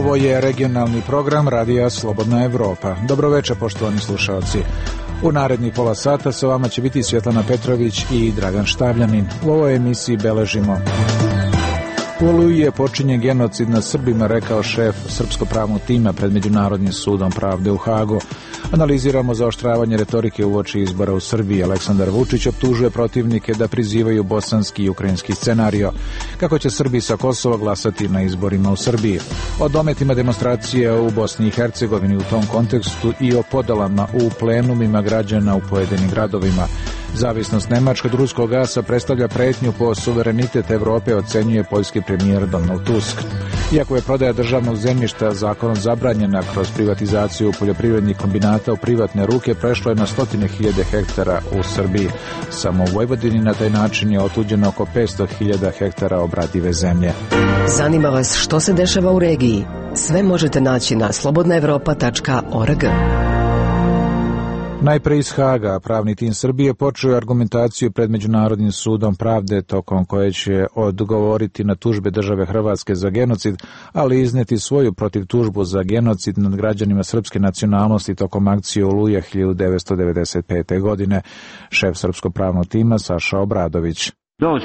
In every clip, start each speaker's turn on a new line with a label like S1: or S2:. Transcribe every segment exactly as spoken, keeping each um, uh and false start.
S1: Ovo je regionalni program Radija Slobodna Evropa. Dobroveče, poštovani slušalci. U narednih pola sata sa vama će biti Svjetlana Petrović i Dragan Štavljanin. U ovoj emisiji beležimo: u Oluji je počinjen genocid nad Srbima, rekao šef srpsko-pravnog tima pred Međunarodnim sudom pravde u Hagu. Analiziramo zaoštravanje retorike uoči izbora u Srbiji. Aleksandar Vučić optužuje protivnike da prizivaju bosanski i ukrajinski scenario. Kako će Srbi sa Kosova glasati na izborima u Srbiji? O dometima demonstracije u Bosni i Hercegovini u tom kontekstu i o podalama u plenumima građana u pojedinim gradovima. Zavisnost Nemačke od ruskog gasa predstavlja pretnju po suverenitet Evrope, ocenjuje poljski premijer Donald Tusk. Iako je prodaja državnog zemljišta zakonom zabranjena kroz privatizaciju poljoprivrednih kombinata u privatne ruke, prešlo je na stotine hiljade hektara u Srbiji. Samo u Vojvodini na taj način je otuđeno oko petsto hiljada hektara obradive zemlje.
S2: Zanima vas što se dešava u regiji? Sve možete naći na slobodna evropa tačka org.
S1: Najpre iz Haga, pravni tim Srbije počeo argumentaciju pred Međunarodnim sudom pravde, tokom koje će odgovoriti na tužbe države Hrvatske za genocid, ali izneti svoju protiv tužbu za genocid nad građanima srpske nacionalnosti tokom akcije Oluja hiljadu devetsto devedeset pete. godine. Šef srpsko-pravnog tima Saša Obradović.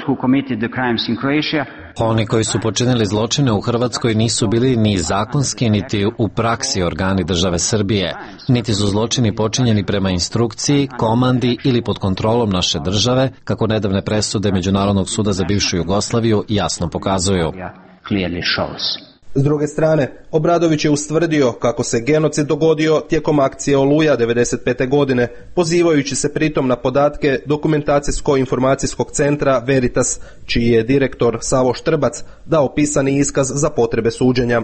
S3: Oni koji su počinili zločine u Hrvatskoj nisu bili ni zakonski, niti u praksi organi države Srbije, niti su zločini počinjeni prema instrukciji, komandi ili pod kontrolom naše države, kako nedavne presude Međunarodnog suda za bivšu Jugoslaviju jasno pokazuju.
S4: S druge strane, Obradović je ustvrdio kako se genocid dogodio tijekom akcije Oluja devedeset pete. godine, pozivajući se pritom na podatke Dokumentacijsko-informacijskog centra Veritas, čiji je direktor Savo Štrbac dao pisani iskaz za potrebe suđenja.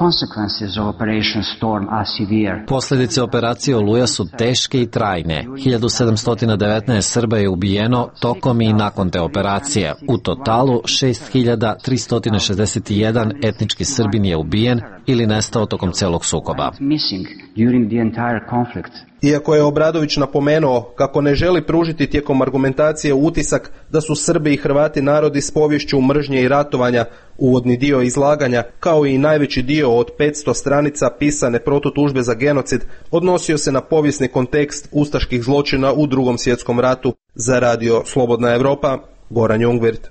S3: Posljedice operacije Oluja su teške i trajne. hiljadu sedamsto devetnaest Srba je ubijeno tokom i nakon te operacije. U totalu šest hiljada tristo šezdeset jedan etnički Srbin je ubijen ili nestao tokom celog sukoba.
S4: Iako je Obradović napomenuo kako ne želi pružiti tijekom argumentacije utisak da su Srbi i Hrvati narodi s poviješću mržnje i ratovanja, uvodni dio izlaganja, kao i najveći dio od petsto stranica pisane protutužbe za genocid, odnosio se na povijesni kontekst ustaških zločina u Drugom svjetskom ratu. Za Radio Slobodna Evropa, Goran Jungwirth.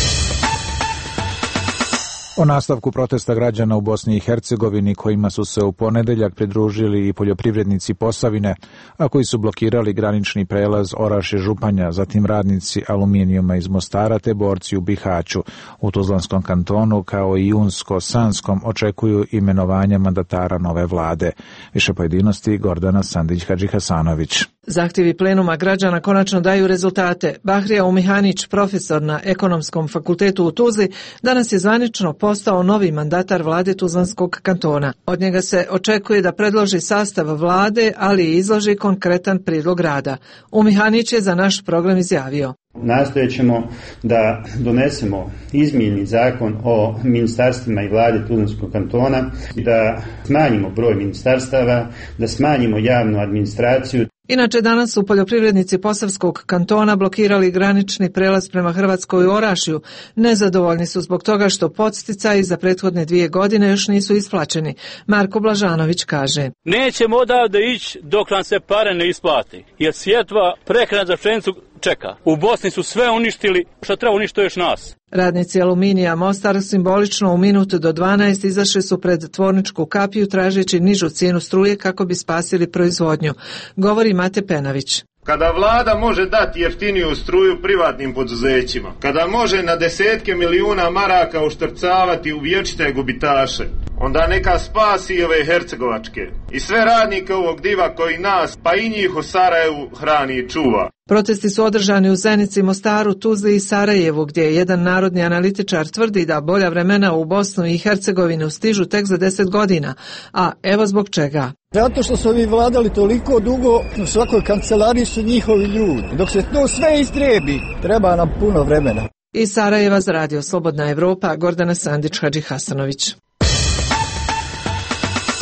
S1: O nastavku protesta građana u Bosni i Hercegovini, kojima su se u ponedeljak pridružili i poljoprivrednici Posavine, a koji su blokirali granični prelaz Orašje-Županja, zatim radnici aluminijuma iz Mostara te borci u Bihaću. U Tuzlanskom kantonu kao i Unsko-Sanskom očekuju imenovanja mandatara nove vlade. Više pojedinosti Gordana Sandić-Hadžihasanović.
S5: Zahtjevi plenuma građana konačno daju rezultate. Bahrija Umihanić, profesor na Ekonomskom fakultetu u Tuzli, danas je zvanično postao novi mandatar vlade Tuzlanskog kantona. Od njega se očekuje da predloži sastav vlade, ali i izloži konkretan prijedlog rada. Umihanić je za naš program izjavio:
S6: Nastojat ćemo da donesemo izmijenjeni zakon o ministarstvima i vlade Tuzlanskog kantona, da smanjimo broj ministarstava, da smanjimo javnu administraciju.
S5: Inače, danas su poljoprivrednici Posavskog kantona blokirali granični prelaz prema Hrvatskoj u Orašju. Nezadovoljni su zbog toga što podsticaji za prethodne dvije godine još nisu isplaćeni. Marko Blažanović kaže:
S7: Nećemo odavde ići dok nam se pare ne isplati, jer sjetva prehrana za pšenicu čeka. U Bosni su sve uništili, što treba uništiti još nas.
S5: Radnici Aluminija Mostar simbolično u minutu do dvanaest izašli su pred tvorničku kapiju tražeći nižu cijenu struje kako bi spasili proizvodnju. Govori Mate Penavić.
S8: Kada vlada može dati jeftiniju struju privatnim poduzećima, kada može na desetke milijuna maraka uštrcavati u vječite gubitaše, onda neka spasi ove hercegovačke i sve radnike ovog diva koji nas, pa i njih u Sarajevu hrani i čuva.
S5: Protesti su održani u Zenici, Mostaru, Tuzli i Sarajevu, gdje jedan narodni analitičar tvrdi da bolja vremena u Bosnu i Hercegovinu stižu tek za deset godina. A evo zbog čega.
S9: Zato što su ovi vladali toliko dugo, u svakoj kancelariji su njihovi ljudi. Dok se to sve istrebi, treba nam puno vremena.
S5: Iz Sarajeva za Radio Slobodna Evropa, Gordana Sandić-Hadžihasanović.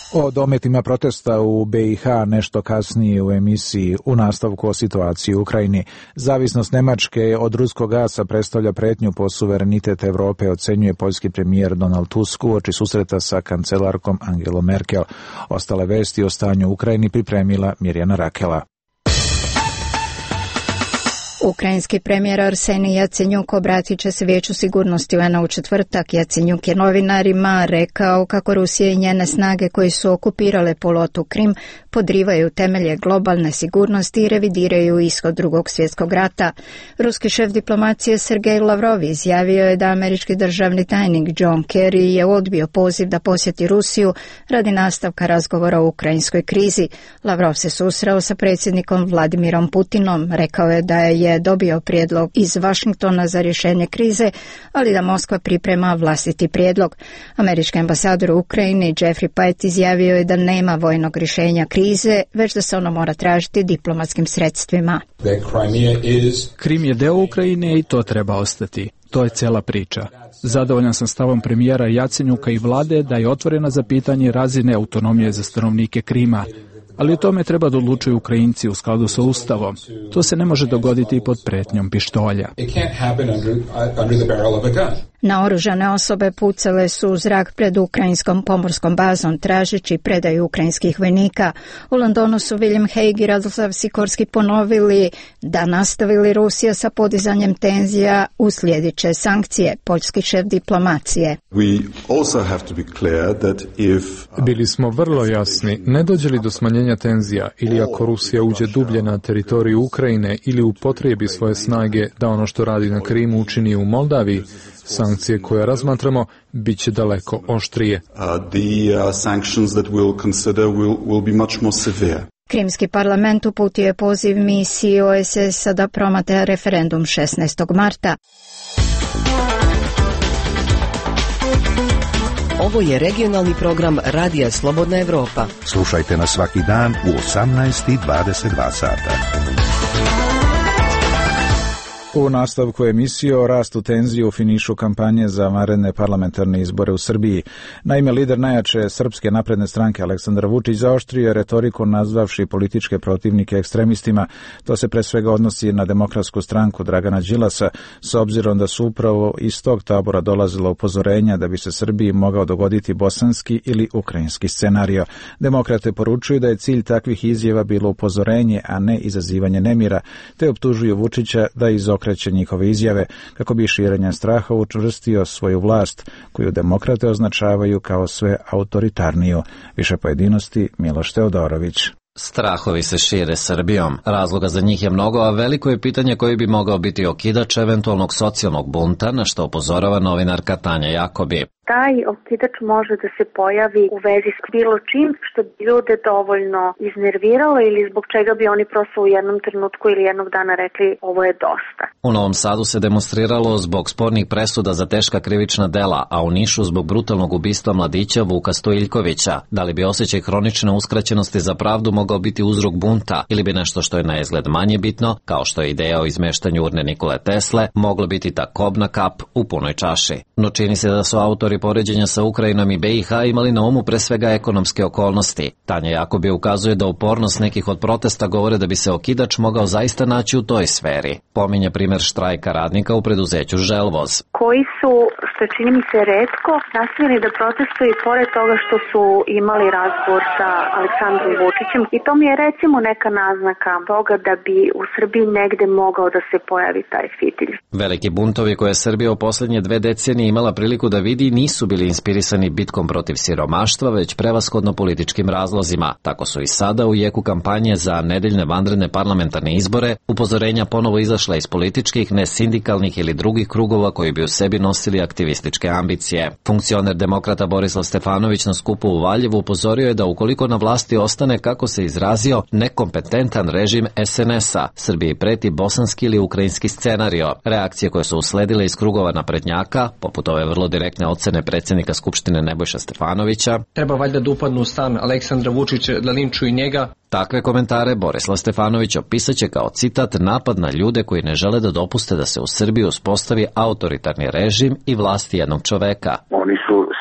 S1: O dometima protesta u B i H nešto kasnije u emisiji u nastavku o situaciji u Ukrajini. Zavisnost Nemačke od ruskog gasa predstavlja pretnju po suverenitet Evrope, ocenjuje poljski premijer Donald Tusk uoči susreta sa kancelarkom Angelom Merkel. Ostale vesti o stanju u Ukrajini pripremila Mirjana Rakela.
S10: Ukrajinski premijer Arsenij Jacenjuk obratit će se Vijeću sigurnosti U N A u četvrtak. Jacenjuk je novinarima rekao kako Rusija i njene snage koji su okupirale poluotok Krim podrivaju temelje globalne sigurnosti i revidiraju ishod drugog svjetskog rata. Ruski šef diplomacije Sergej Lavrov izjavio je da američki državni tajnik John Kerry je odbio poziv da posjeti Rusiju radi nastavka razgovora o ukrajinskoj krizi. Lavrov se susreo sa predsjednikom Vladimirom Putinom. Rekao je da je dobio prijedlog iz Vašingtona za rješenje krize, ali da Moskva priprema vlastiti prijedlog. Američki ambasador u Ukrajini Jeffrey Pate izjavio je da nema vojnog rješenja krize, već da se ono mora tražiti diplomatskim sredstvima.
S11: Krim je deo Ukrajine i to treba ostati. To je cijela priča. Zadovoljan sam stavom premijera Jacenjuka i vlade da je otvorena za pitanje razine autonomije za stanovnike Krima. Ali o tome treba da odlučuju Ukrajinci u skladu sa Ustavom. To se ne može dogoditi pod pretnjom pištolja.
S10: Naoružane osobe pucale su u zrak pred ukrajinskom pomorskom bazom tražeći predaju ukrajinskih vojnika. U Londonu su William Hague i Radoslav Sikorski ponovili da nastavili Rusija sa podizanjem tenzija uslijedit će sankcije, poljski šef diplomacije.
S12: Bili smo vrlo jasni, ne dođe li do smanjenja tenzija ili ako Rusija uđe dublje na teritoriju Ukrajine ili upotrijebi svoje snage da ono što radi na Krimu učini u Moldaviji, sankcije koje razmatramo bit će daleko oštrije.
S10: Krimski parlament uputio je poziv misiji O S S-a da promatra referendum šesnaestog marta.
S2: Ovo je regionalni program Radija Slobodna Evropa.
S13: Slušajte nas svaki dan u osamnaest i dvadeset dva sata.
S1: U nastavku emisije o rastu tenzije u finišu kampanje za vanredne parlamentarne izbore u Srbiji. Naime, lider najjače Srpske napredne stranke Aleksandar Vučić zaoštrio je retoriku nazvavši političke protivnike ekstremistima. To se pre svega odnosi na Demokratsku stranku Dragana Đilasa, s obzirom da su upravo iz tog tabora dolazila upozorenja da bi se Srbiji mogao dogoditi bosanski ili ukrajinski scenario. Demokrate poručuju da je cilj takvih izjava bilo upozorenje, a ne izazivanje nemira, te optužuju Vučića da iz kreće njihove izjave kako bi širenjem straha učvrstio svoju vlast, koju demokrate označavaju kao sve autoritarniju. Više pojedinosti Miloš Teodorović.
S3: Strahovi se šire Srbijom. Razloga za njih je mnogo, a veliko je pitanje koji bi mogao biti okidač eventualnog socijalnog bunta, na što upozorava novinarka Tanja Jakobi.
S14: Taj okidač može da se pojavi u vezi s bilo čim što bi ljude dovoljno iznerviralo ili zbog čega bi oni prosto u jednom trenutku ili jednog dana rekli ovo je dosta.
S3: U Novom Sadu se demonstriralo zbog spornih presuda za teška krivična dela, a u Nišu zbog brutalnog ubistva mladića Vuka Stojiljkovića. Da li bi osjećaj hronične uskraćenosti za pravdu mogao biti uzrok bunta ili bi nešto što je na izgled manje bitno, kao što je ideja o izmeštanju urne Nikole Tesle, moglo biti ta kobna kap u punoj čaši. No čini se da su autori poređenja sa Ukrajinom i B i H imali na umu pre svega ekonomske okolnosti. Tanja Jakobi ukazuje da upornost nekih od protesta govore da bi se okidač mogao zaista naći u toj sferi. Pominje primer štrajka radnika u preduzeću Želvoz.
S14: Koji su, što čini mi se retko, nastavili da protestuju pored toga što su imali razgovor sa Aleksandrom Vučićem i to mi je recimo neka naznaka toga da bi u Srbiji negde mogao da se pojavi taj fitilj.
S3: Veliki buntovi koje je Srbija u posljednje dve decenije imala priliku da vidi nisu bili inspirisani bitkom protiv siromaštva, već prevashodno političkim razlozima. Tako su i sada u jeku kampanje za nedeljne vanredne parlamentarne izbore upozorenja ponovo izašla iz političkih, ne sindikalnih ili drugih krugova koji bi u sebi nosili aktivističke ambicije. Funkcioner demokrata Borislav Stefanović na skupu u Valjevu upozorio je da ukoliko na vlasti ostane, kako se izrazio, nekompetentan režim S N S-a, Srbiji preti bosanski ili ukrajinski scenario. Reakcije koje su usledile iz krugova naprednjaka, poput ove vrlo direktne ocene predsjednika Skupštine Nebojša Stefanovića.
S15: Treba valjda da upadnu u stan Aleksandra Vučića, da linčuju njega.
S3: Takve komentare Borislav Stefanović opisaće kao citat napad na ljude koji ne žele da dopuste da se u Srbiji uspostavi autoritarni režim i vlasti jednog čoveka.
S16: Oni su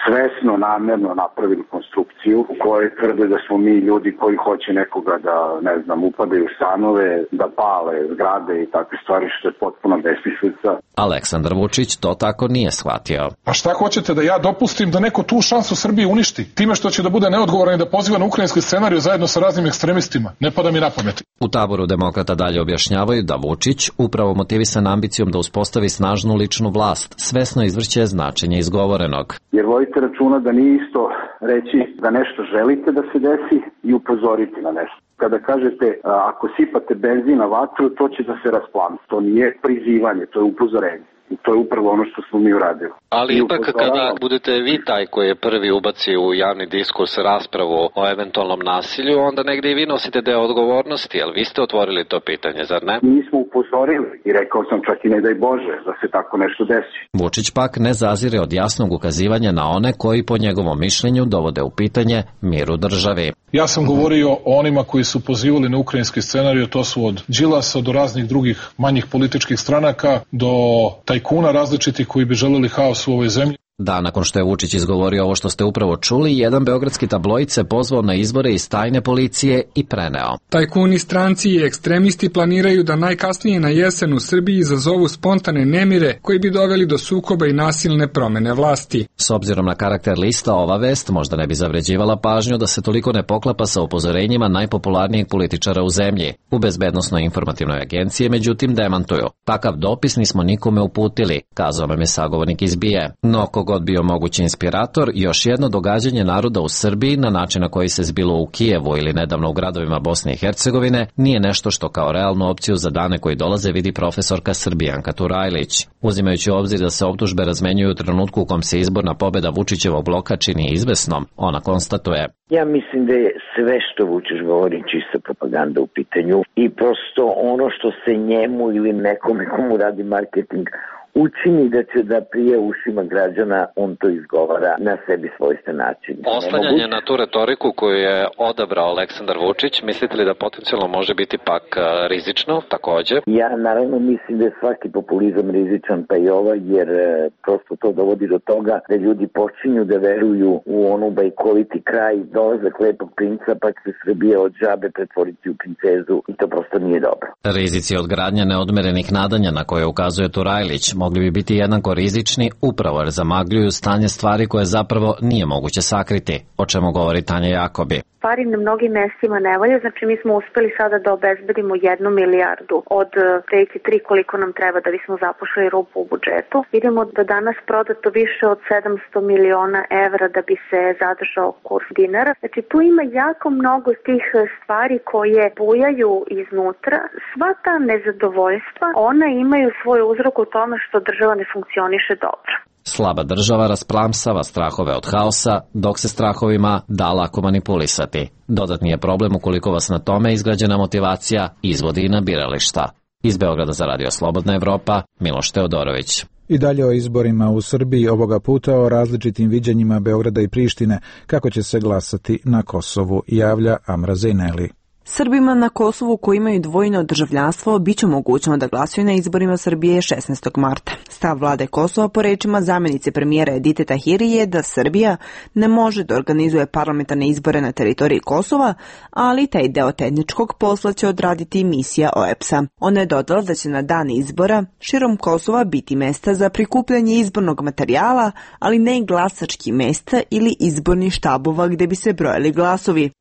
S16: svesno, namerno napravili konstrukciju u kojoj tvrde da smo mi ljudi koji hoće nekoga da, ne znam, upadaju u stanove, da pale zgrade i takve stvari, što je potpuno besmislica.
S3: Aleksandar Vučić to tako nije shvatio.
S17: A šta hoćete, da ja dopustim da neko tu šansu Srbiji uništi? Time što će da bude neodgovoran i da poziva na ukrajinski scenariju zajedno sa raznim ekstremistima? Ne pada mi na pamet.
S3: U taboru demokrata dalje objašnjavaju da Vučić, upravo motivisan ambicijom da uspostavi snažnu ličnu vlast, svesno izvrće značenje izgovorenog.
S16: Jer vodite računa da nije isto reći da nešto želite da se desi i upozoriti na nešto. Kada kažete ako sipate benzin na vatru, to će da se rasplami. To nije prizivanje, to je upozorenje. I to je upravo ono što smo mi uradili.
S3: Ali ipak kada budete vi taj koji je prvi ubaci u javni diskurs raspravu o eventualnom nasilju, onda negdje i vi nosite deo odgovornosti, jer vi ste otvorili to pitanje, zar ne?
S16: Mi smo upozorili i rekao sam čak i ne daj Bože da se tako nešto desi.
S3: Vučić pak ne zazire od jasnog ukazivanja na one koji po njegovom mišljenju dovode u pitanje mir u državi.
S17: Ja sam govorio o onima koji su pozivali na ukrajinski scenarij, to su od Đilasa do raznih drugih manjih političkih stranaka, do tajkuna različitih koji bi želeli haos u ovoj zemlji.
S3: Da, nakon što je Vučić izgovorio ovo što ste upravo čuli, jedan beogradski tabloid se pozvao na izbore iz tajne policije i preneo.
S18: Tajkuni, stranci i ekstremisti planiraju da najkasnije na jesen u Srbiji izazovu spontane nemire koji bi doveli do sukoba i nasilne promene vlasti.
S3: S obzirom na karakter lista, ova vest možda ne bi zavređivala pažnju da se toliko ne poklapa sa upozorenjima najpopularnijeg političara u zemlji. U Bezbednosnoj informativnoj agenciji međutim demantuju. Takav dopis nismo nikome uputili, kazao nam je sagovornik iz B I E. No, god bio mogući inspirator, još jedno događanje naroda u Srbiji na način na koji se zbilo u Kijevu ili nedavno u gradovima Bosne i Hercegovine nije nešto što kao realnu opciju za dane koji dolaze vidi profesorka Srbijanka Turajlić. Uzimajući u obzir da se optužbe razmenjuju u trenutku u kom se izborna pobjeda Vučićevog bloka čini izvesnom, ona konstatuje:
S19: Ja mislim da je sve što Vučić govori čista propaganda u pitanju i prosto ono što se njemu ili nekome komu radi marketing učini da će da prije ušima građana, on to izgovara na sebi svojstven način.
S3: Oslanjanje na tu retoriku koju je odabrao Aleksandar Vučić, mislite li da potencijalno može biti pak rizično također?
S19: Ja naravno mislim da je svaki populizam rizičan, pa i ovaj, jer prosto to dovodi do toga da ljudi počinju da veruju u onu bajkoviti kraj, dolazak lepog princa, pa će se Srbija od žabe pretvoriti u princezu i to prosto nije dobro.
S3: Rizici od gradnje neodmerenih nadanja na koje ukazuje Turajlić mogli bi biti jednako rizični upravo jer zamagljuju stanje stvari koje zapravo nije moguće sakriti, o čemu govori Tanja Jakobi.
S14: Stvari na mnogim mestima ne valja, znači mi smo uspeli sada da obezbedimo jednu milijardu od treći tri koliko nam treba da bismo zapošli rupu u budžetu. Vidimo da danas prodato više od sedamsto miliona evra da bi se zadržao kurs dinara. Znači tu ima jako mnogo tih stvari koje bujaju iznutra. Sva ta nezadovoljstva, ona imaju svoj uzrok u tome što država ne funkcioniše dobro.
S3: Slaba država rasplamsava strahove od haosa, dok se strahovima da lako manipulisati. Dodatni je problem ukoliko vas na tome izgrađena motivacija izvodi i na birališta. Iz Beograda za Radio Slobodna Evropa, Miloš Teodorović.
S1: I dalje o izborima u Srbiji, ovoga puta o različitim viđenjima Beograda i Prištine, kako će se glasati na Kosovu, javlja Amra Zejneli.
S20: Srbima na Kosovu koji imaju dvojno državljanstvo biće mogućno da glasuju na izborima Srbije šesnaestog marta. Stav vlade Kosova po rečima zamjenice premijera Edite Tahiri je da Srbija ne može da organizuje parlamentarne izbore na teritoriji Kosova, ali taj deo tehničkog posla će odraditi misija O E P S-a. Ona je dodala da će na dan izbora širom Kosova biti mesta za prikupljanje izbornog materijala, ali ne glasački mesta ili izborni štabova gde bi se brojali glasovi.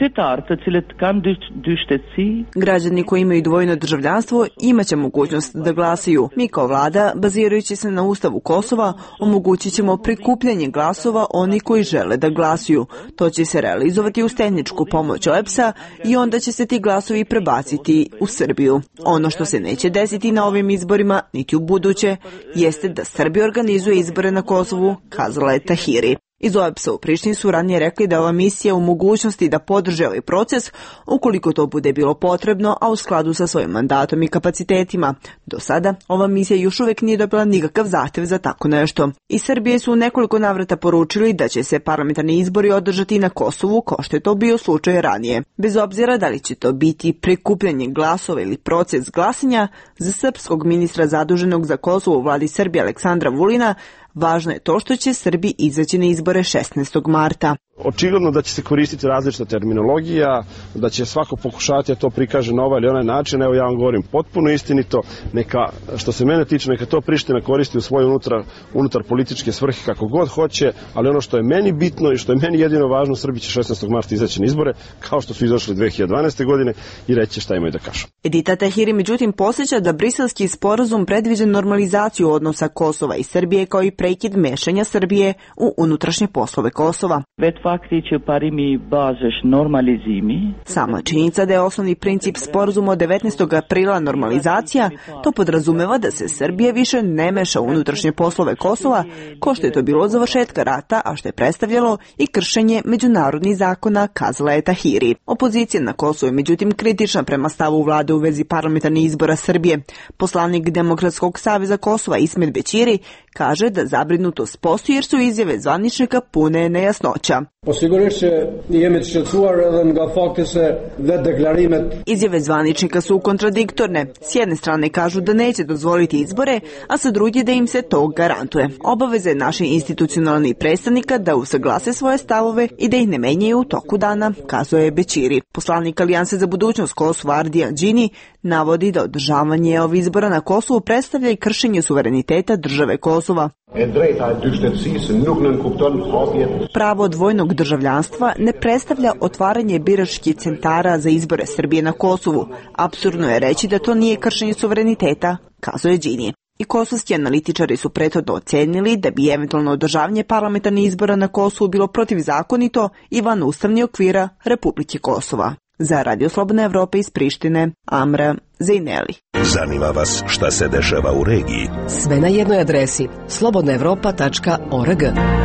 S20: Građani koji imaju dvojno državljanstvo imaće mogućnost da glasaju. Mi kao vlada, bazirajući se na Ustavu Kosova, omogućit ćemo prikupljanje glasova oni koji žele da glasuju. To će se realizovati uz tehničku pomoć O E P S-a i onda će se ti glasovi prebaciti u Srbiju. Ono što se neće desiti na ovim izborima, niti u buduće, jeste da Srbija organizuje izbore na Kosovu, kazala je Tahiri. Iz O E P S-a u Prištini su ranije rekli da je ova misija u mogućnosti da podrže ovaj proces ukoliko to bude bilo potrebno, a u skladu sa svojim mandatom i kapacitetima. Do sada ova misija još uvijek nije dobila nikakav zahtev za tako nešto. Iz Srbije su u nekoliko navrata poručili da će se parlamentarni izbori održati na Kosovu kao što je to bio slučaj ranije. Bez obzira da li će to biti prikupljanje glasova ili proces glasanja, za srpskog ministra zaduženog za Kosovo u vladi Srbije Aleksandra Vulina, Važno je to što će Srbi izaći na izbore šesnaestog marta.
S21: Očigledno da će se koristiti različita terminologija, da će svako pokušati da to prikaže na ovaj ili onaj način. Evo ja vam govorim potpuno istinito, neka, što se mene tiče, neka to Priština koristi u svoje unutar, unutar političke svrhe kako god hoće, ali ono što je meni bitno i što je meni jedino važno, Srbi će šesnaestog marta izaći na izbore, kao što su izašli dve hiljade dvanaeste. godine i reći šta imaju da kažu.
S20: Edita Tahiri međutim posjeća da briselski sporazum predviđa normalizaciju odnosa Kosova i Srbije kao i prekid mešanja Srbije u unutrašnje poslove Kosova. Sama činjenica da je osnovni princip sporazuma od devetnaestog aprila normalizacija, to podrazumeva da se Srbija više ne meša u unutrašnje poslove Kosova, ko što je to bilo od završetka rata, a što je predstavljalo i kršenje međunarodnih zakona, kazala je Tahiri. Opozicija na Kosovu je međutim kritična prema stavu vlade u vezi parlamentarnih izbora Srbije. Poslanik Demokratskog saveza Kosova Ismet Bećiri kaže da zabrinutost postoji jer su izjave zvaničnika pune nejasnoća. Izjave zvaničnika su kontradiktorne. S jedne strane kažu da neće dozvoliti izbore, a sa druge da im se to garantuje. Obaveza je naših institucionalnih predstavnika da usaglase svoje stavove i da ih ne menjaju u toku dana, kazuje Bećiri. Poslanik Alijanse za budućnost Kosova Ardija Đini navodi da održavanje ovih izbora na Kosovu predstavlja i kršenje suvereniteta države Kosova. Pravo dvojnog državljanstva ne predstavlja otvaranje biračkih centara za izbore Srbije na Kosovu. Apsurdno je reći da to nije kršenje suvereniteta, kazuje Đini. I kosovski analitičari su prethodno ocenili da bi eventualno održavanje parlamentarnih izbora na Kosovu bilo protivzakonito i van ustavnih okvira Republike Kosova. Za Radio Slobodna Evropa iz Prištine, Amra Zejneli.
S13: Zanima vas šta se dešava u regiji?
S2: Sve na jednoj adresi slobodna evropa tačka org.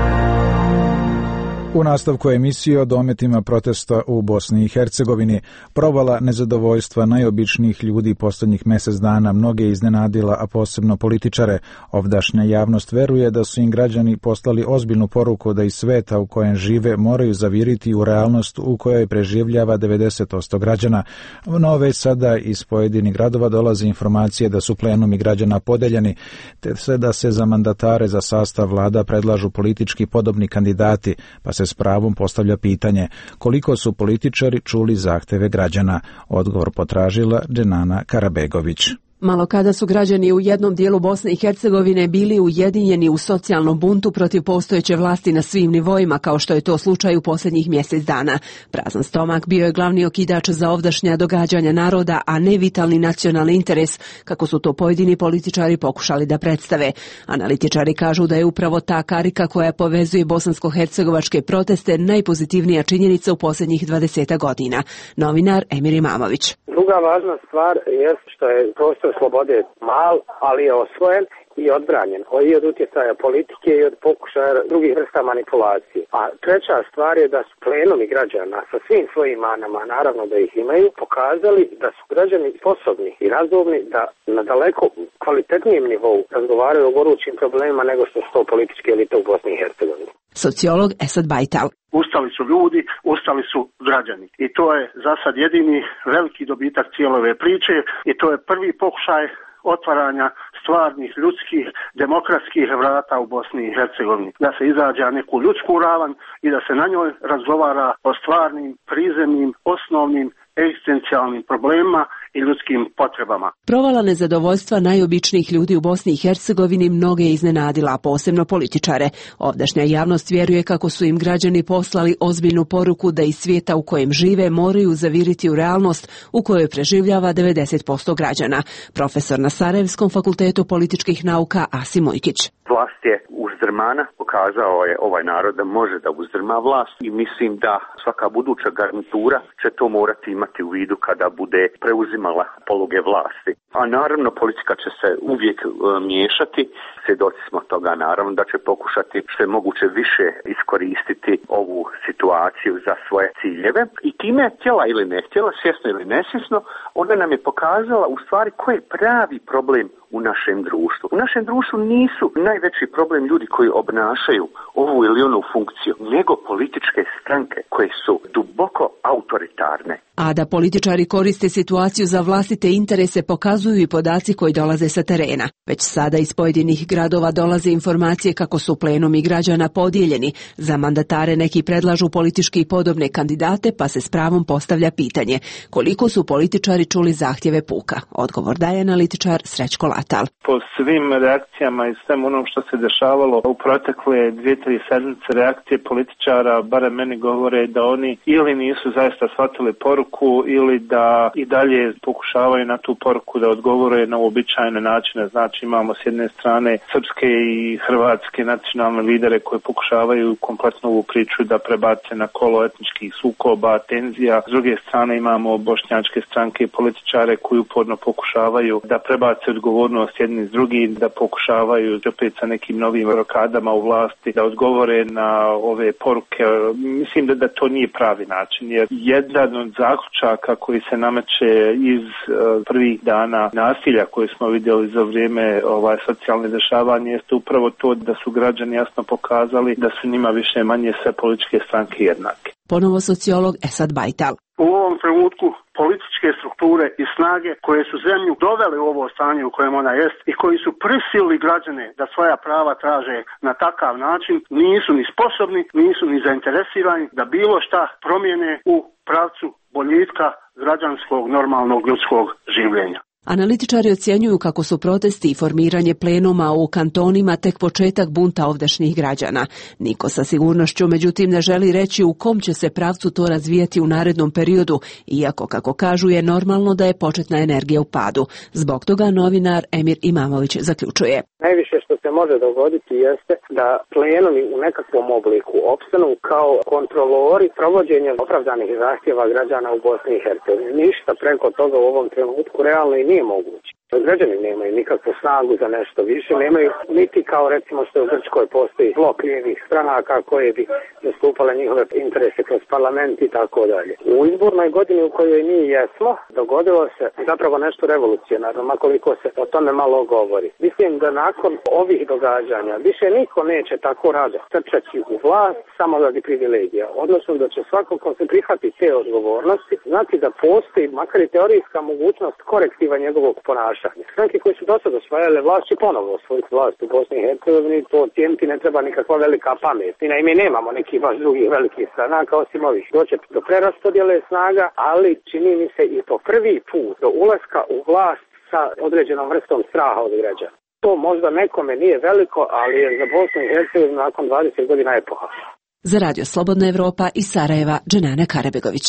S1: U nastavku emisije o dometima protesta u Bosni i Hercegovini, provala nezadovoljstva najobičnijih ljudi posljednjih mjesec dana mnoge iznenadila, a posebno političare. Ovdašnja javnost veruje da su im građani poslali ozbiljnu poruku da iz sveta u kojem žive moraju zaviriti u realnost u kojoj preživljava devedeset posto građana. No već sada iz pojedinih gradova dolaze informacije da su plenumi građana podeljeni, te se da se za mandatare za sastav vlada predlažu politički podobni kandidati, pa se s pravom postavlja pitanje koliko su političari čuli zahteve građana. Odgovor potražila Dženana Karabegović.
S22: Malo kada su građani u jednom dijelu Bosne i Hercegovine bili ujedinjeni u socijalnom buntu protiv postojeće vlasti na svim nivoima, kao što je to slučaj u posljednjih mjesec dana. Prazan stomak bio je glavni okidač za ovdašnja događanja naroda, a ne vitalni nacionalni interes, kako su to pojedini političari pokušali da predstave. Analitičari kažu da je upravo ta karika koja povezuje bosansko-hercegovačke proteste najpozitivnija činjenica u posljednjih dvadeset godina. Novinar Emir Imamović.
S23: Druga važna stvar je što je prostor slobode mal, ali je osvojen i odbranjen i od utjecaja politike i od pokušaja drugih vrsta manipulacije. A treća stvar je da su plenumi građana sa svim svojim manama, naravno da ih imaju, pokazali da su građani sposobni i razumni da na daleko kvalitetnijem nivou razgovaraju o gorućim problemima nego što su to političke elite u Bosni i Hercegovini.
S22: Sociolog Esad Bajtal.
S24: Ustali su ljudi, ustali su građani. I to je za sad jedini veliki dobitak cijele ove priče i to je prvi pokušaj otvaranja stvarnih, ljudskih, demokratskih vrata u Bosni i Hercegovini. Da se izađe na neku ljudsku ravan i da se na njoj razgovara o stvarnim, prizemnim, osnovnim, egzistencijalnim problemima i ljudskim potrebama.
S22: Provala nezadovoljstva najobičnijih ljudi u Bosni i Hercegovini mnoge je iznenadila, a posebno političare. Ovdašnja javnost vjeruje kako su im građani poslali ozbiljnu poruku da iz svijeta u kojem žive moraju zaviriti u realnost u kojoj preživljava devedeset posto građana. Profesor na Sarajevskom fakultetu političkih nauka Asim Ujkić.
S25: Vlast je uzdrmana, pokazao je ovaj narod da može da uzdrma vlast i mislim da svaka buduća garnitura će to morati imati u vidu kada bude preuzimala poluge vlasti. A naravno politika će se uvijek uh, miješati, svjedoci smo toga naravno da će pokušati što je moguće više iskoristiti ovu situaciju za svoje ciljeve i time htjela ili ne htjela, svjesno ili nesvjesno, ona nam je pokazala u stvari koji je pravi problem u našem društvu. U našem društvu nisu najveći problem ljudi koji obnašaju ovu ili onu funkciju, nego političke stranke koje su duboko autoritarne.
S22: A da političari koriste situaciju za vlastite interese pokazuju i podaci koji dolaze sa terena. Već sada iz pojedinih gradova dolaze informacije kako su plenumi građana podijeljeni. Za mandatare neki predlažu politički podobne kandidate, pa se s pravom postavlja pitanje koliko su političari čuli zahtjeve puka. Odgovor daje analitičar Srećko Latal.
S4: Po svim reakcijama i svem onom što se dešavalo u protekle dvije, tri sedmice, reakcije političara, barem meni govore da oni ili nisu zaista shvatili poruku ili da i dalje pokušavaju na tu poruku da odgovore na uobičajene načine. Znači imamo s jedne strane srpske i hrvatske nacionalne lidere koji pokušavaju kompletnu ovu priču da prebace na kolo etničkih sukoba, tenzija. S druge strane imamo bošnjačke stranke i političare koji uporno pokušavaju da prebace odgovornost jedni s drugim, da pokušavaju opet sa nekim novim rokadama u vlasti da odgovore na ove poruke. Mislim da, da to nije pravi način, jer jedan od zaključaka koji se nameće iz uh, prvih dana nasilja koje smo vidjeli za vrijeme ovaj socijalne dešavanje jeste upravo to da su građani jasno pokazali da su njima više manje sve političke stranke jednake.
S22: Ponovo sociolog Esad Bajtal.
S24: U ovom trenutku političke strukture i snage koje su zemlju dovele u ovo stanje u kojem ona jest i koji su prisilili građane da svoja prava traže na takav način, nisu ni sposobni, nisu ni zainteresirani da bilo šta promijene u pravcu boljitka građanskog normalnog ljudskog življenja.
S22: Analitičari ocjenjuju kako su protesti i formiranje plenuma u kantonima tek početak bunta ovdašnjih građana. Niko sa sigurnošću međutim ne želi reći u kom će se pravcu to razvijeti u narednom periodu, iako kako kažu je normalno da je početna energija u padu. Zbog toga novinar Emir Imamović zaključuje.
S23: Najviše što se može dogoditi jeste da plenumi u nekakvom obliku opstanu kao kontrolori provođenja opravdanih zahtjeva građana u Bosni i Hercegovini. Ništa preko toga u ovom trenutku realno i nije moguće. Građani nemaju nikakvu snagu za nešto više, nemaju niti kao recimo što u Grčkoj postoji blok lijevih stranaka koje bi zastupale njihove interese kroz parlament i tako dalje. U izbornoj godini u kojoj mi jesmo, dogodilo se zapravo nešto revolucionarno, makoliko se o tome malo govori. Mislim da nakon ovih događanja više niko neće tako rado trčati u vlast samo radi privilegija, odnosno da će svako ko se prihvati te odgovornosti znati da postoji makar i teorijska mogućnost korektiva njegovog ponašanja. Stranke koji su do sada osvajale vlast će ponovo osvojiti vlast u Bosni i Hercegovini, to cijeniti ne treba nikakva velika pamet. I naime nemamo nekih baš drugih velikih stranaka osim ovih. Doće do preraspodjele snaga, ali čini mi se i to prvi put do ulaska u vlast sa određenom vrstom straha od građana. To možda nekome nije veliko, ali je za Bosnu i Hercegovinu nakon dvadeset godina epoha.
S22: Za Radio Slobodna Evropa iz Sarajeva, Dženana Karabegović.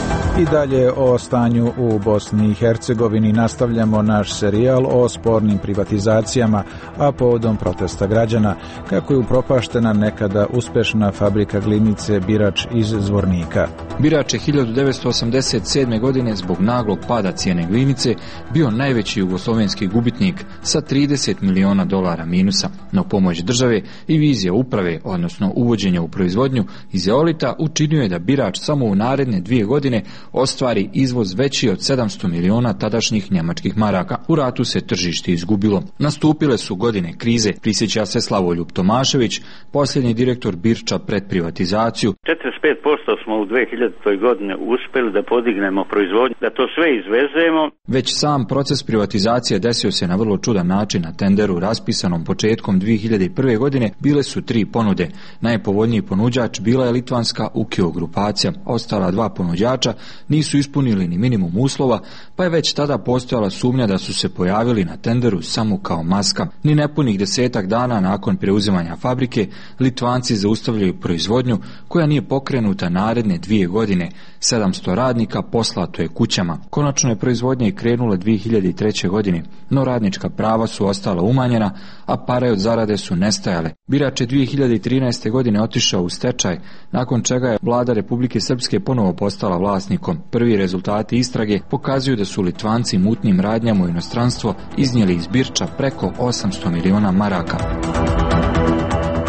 S1: I dalje o stanju u Bosni i Hercegovini nastavljamo naš serijal o spornim privatizacijama, a povodom protesta građana, kako je upropaštena nekada uspešna fabrika glinice Birač iz Zvornika.
S11: Birač je hiljadu devetsto osamdeset sedme. godine zbog naglog pada cijene glinice bio najveći jugoslovenski gubitnik sa trideset miliona dolara minusa, no pomoć države i vizija uprave, odnosno uvođenja u proizvodnju iz zeolita, učinio je da Birač samo u naredne dvije godine ostvari izvoz veći od sedamsto miliona tadašnjih njemačkih maraka. U ratu se tržište izgubilo. Nastupile su godine krize, prisjeća se Slavoljub Tomašević, posljednji direktor Birča pred privatizaciju.
S6: četrdeset pet posto smo u dve hiljaditoj godini uspjeli da podignemo proizvodnju, da to sve izvezemo.
S11: Već sam proces privatizacije desio se na vrlo čudan način. Na tenderu raspisanom početkom dvije hiljade prve. godine bile su tri ponude. Najpovoljniji ponuđač bila je litvanska Ukio grupacija. Ostala dva ponuđača nisu ispunili ni minimum uslova, pa je već tada postojala sumnja da su se pojavili na tenderu samo kao maska. Ni nepunih desetak dana nakon preuzimanja fabrike, Litvanci zaustavljaju proizvodnju koja nije pokrenuta naredne dvije godine. sedamsto radnika poslato je kućama. Konačno je proizvodnja i krenula dvije hiljade treće. godine, no radnička prava su ostala umanjena, a pare od zarade su nestajale. Birač je dvije hiljade trinaeste. godine otišao u stečaj, nakon čega je vlada Republike Srpske ponovo postala vlasnikom. Prvi rezultati istrage pokazuju da su Litvanci mutnim radnjama u inostranstvo iznijeli iz Birča preko osamsto miliona maraka.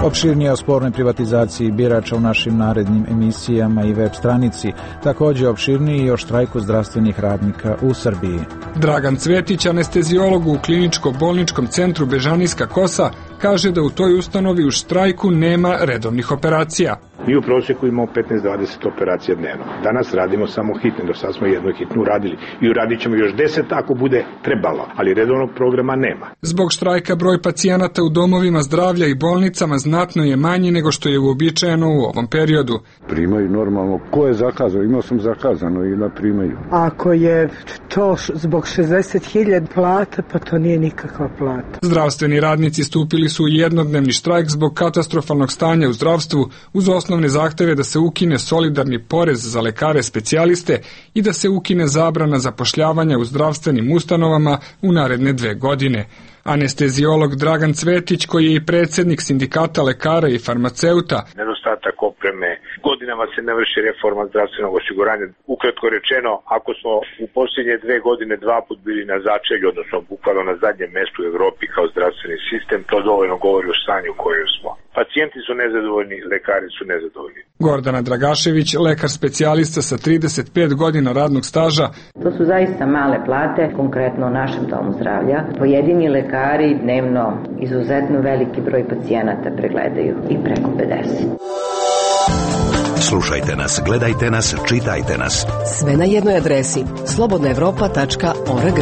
S1: Opširnije o spornoj privatizaciji birača u našim narednim emisijama i web stranici, također opširniji i o štrajku zdravstvenih radnika u Srbiji.
S18: Dragan Cvetić, anesteziolog u kliničko-bolničkom centru Bežanijska Kosa, kaže da u toj ustanovi u štrajku nema redovnih operacija.
S5: Mi u prosjeku imamo petnaest do dvadeset operacija dnevno. Danas radimo samo hitne, do sad smo jednu hitnu uradili i uradit ćemo još deset ako bude trebalo, ali redovnog programa nema.
S18: Zbog štrajka broj pacijenata u domovima zdravlja i bolnicama znatno je manji nego što je uobičajeno u ovom periodu.
S7: Primaju normalno. Ko je zakazao? Imao sam zakazano i da primaju.
S8: Ako je to zbog šezdeset hiljada plata, pa to nije nikakva plata.
S18: Zdravstveni radnici stupili su u jednodnevni štrajk zbog katastrofalnog stanja u zdravstvu uz osnovne zahteve da se ukine solidarni porez za lekare specijaliste i da se ukine zabrana zapošljavanja u zdravstvenim ustanovama u naredne dve godine. Anesteziolog Dragan Cvetić, koji je i predsjednik sindikata lekara i farmaceuta.
S5: Nedostatak opreme, godinama se ne vrši reforma zdravstvenog osiguranja. Ukratko rečeno, ako smo u posljednje dve godine dva put bili na začelju, odnosno bukvalno na zadnjem mjestu u Europi kao zdravstveni sistem, to dovoljno govori o stanju u kojem smo. Pacijenti su nezadovoljni, lekari su nezadovoljni.
S18: Gordana Dragašević, lekar specijalista sa trideset pet godina radnog staža.
S9: To su zaista male plate, konkretno u našem domu zdravlja. Pojedini lekari dnevno izuzetno veliki broj pacijenata pregledaju i preko pedeset.
S13: Slušajte nas, gledajte nas, čitajte nas.
S2: Sve na jednoj adresi slobodna evropa tačka org.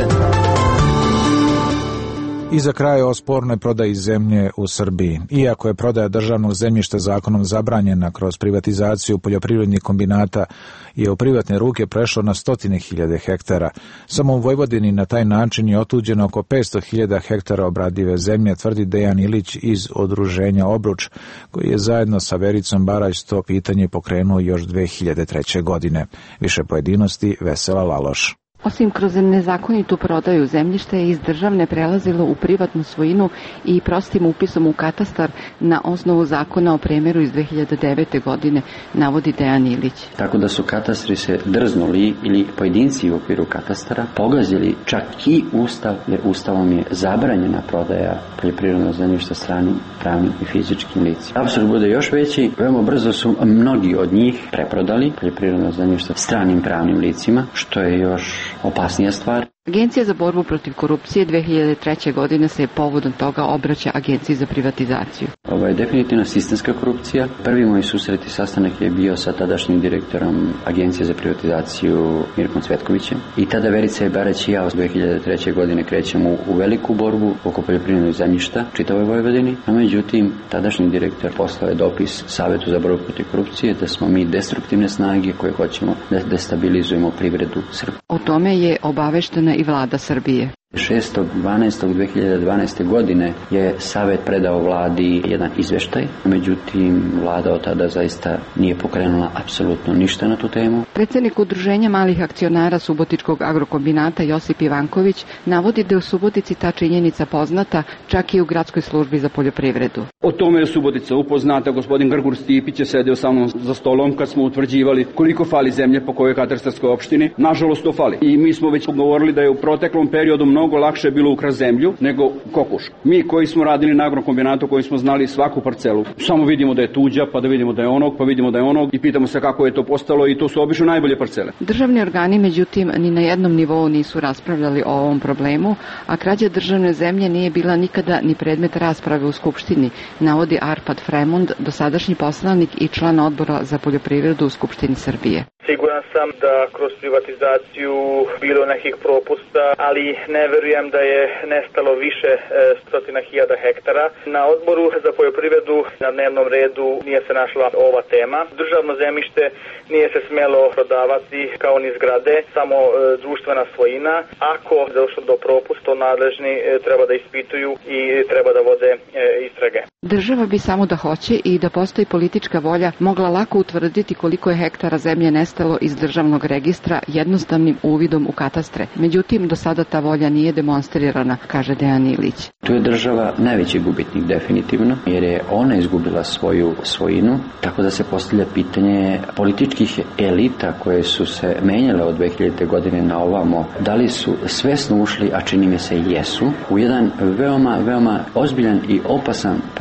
S1: I za kraj o spornoj prodaji zemlje u Srbiji. Iako je prodaja državnog zemljišta zakonom zabranjena kroz privatizaciju poljoprivrednih kombinata je u privatne ruke prešlo na stotine hiljade hektara. Samo u Vojvodini na taj način je otuđeno oko petsto hiljada hektara obradive zemlje, tvrdi Dejan Ilić iz Udruženja Obruč, koji je zajedno sa Vericom Barać to pitanje pokrenuo još dve hiljade treće. godine. Više pojedinosti Vesela Laloš.
S12: Osim kroz nezakonitu prodaju, zemljište je iz državne prelazilo u privatnu svojinu i prostim upisom u katastar na osnovu zakona o premeru iz dve hiljade devete. godine, navodi Dejan Ilić.
S26: Tako da su katastri se drznuli ili pojedinci u okviru katastara pogazili čak i ustav, jer ustavom je zabranjena prodaja poljoprivrednog zemljišta stranim pravnim i fizičkim licima. Apsurd bude još veći, veoma brzo su mnogi od njih preprodali poljoprivredno zemljište stranim pravnim licima, što je još opasnija stvar.
S12: Agencija za borbu protiv korupcije dve hiljade treće. godine se je povodom toga obraća Agenciji za privatizaciju.
S26: Ovo je definitivno sistemska korupcija. Prvi moj susret i sastanak je bio sa tadašnjim direktorom Agencije za privatizaciju Mirkom Cvetkovićem. I tada Verica Barać i ja od dve hiljade treće. godine krećemo u veliku borbu oko poljoprivrednog zemljišta čitavoj Vojvodini. No, međutim, tadašnji direktor poslao je dopis Savetu za borbu protiv korupcije da smo mi destruktivne snage koje hoćemo da destabilizujemo privredu Srbije.
S12: O tome je obaveštena i vlada Srbije.
S26: šestog dvanaestog dve hiljade dvanaeste. godine je Savet predao vladi jedan izveštaj, međutim vlada od tada zaista nije pokrenula apsolutno ništa na tu temu.
S12: Predsjednik Udruženja malih akcionara Subotičkog agrokombinata Josip Ivanković navodi da je u Subotici ta činjenica poznata čak i u gradskoj službi za poljoprivredu.
S27: O tome je Subotica upoznata, gospodin Grgur Stipić je sedeo sa mnom za stolom kad smo utvrđivali koliko fali zemlje po kojoj katastarskoj opštini. Nažalost to fali. I mi smo već govorili da je u proteklom periodu mnogo lakše bilo ukras zemlju nego kokoš. Mi koji smo radili na agrokombinatu, koji smo znali svaku parcelu, samo vidimo da je tuđa, pa da vidimo da je onog, pa vidimo da je onog i pitamo se kako je to postalo i to su obično najbolje parcele.
S12: Državni organi, međutim, ni na jednom nivou nisu raspravljali o ovom problemu, a krađa državne zemlje nije bila nikada ni predmet rasprave u Skupštini, navodi Arpad Fremond, dosadašnji poslanik i član odbora za poljoprivredu u Skupštini Srbije.
S28: Siguran sam da kroz privatizaciju bilo nekih propusta, ali ne verujem da je nestalo više e, stotina hiljada hektara. Na odboru za poljoprivredu na dnevnom redu nije se našla ova tema. Državno zemljište nije se smjelo prodavati kao ni zgrade, samo e, društvena svojina. Ako je došlo do propusta, nadležni e, treba da ispituju i treba da vode e, istrage.
S12: Država bi samo da hoće i da postoji politička volja mogla lako utvrditi koliko je hektara zemlje nestalo iz državnog registra jednostavnim uvidom u katastre. Međutim, do sada ta volja nije demonstrirana, kaže Dejan Ilić.
S26: Tu je država najveći gubitnik definitivno, jer je ona izgubila svoju svojinu, tako da se postavlja pitanje političkih elita koje su se menjale od dve hiljadite. godine na ovamo, da li su svesno ušli, a čini mi se jesu, u jedan veoma, veoma ozbiljan i opasan proces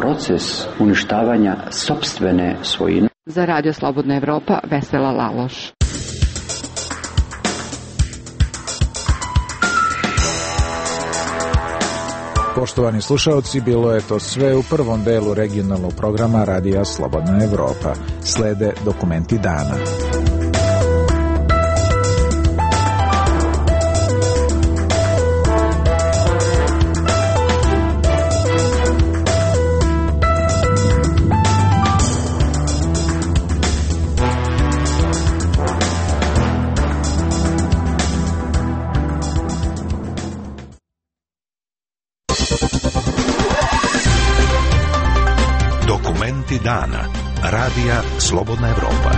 S26: proces uništavanja sopstvene svojine.
S12: Za Radio Slobodna Evropa, Vesela Laloš.
S1: Poštovani slušalci, bilo je to sve u prvom delu regionalnog programa Radija Slobodna Evropa. Slede dokumenti dana.
S13: Dana. Radija Slobodna Evropa.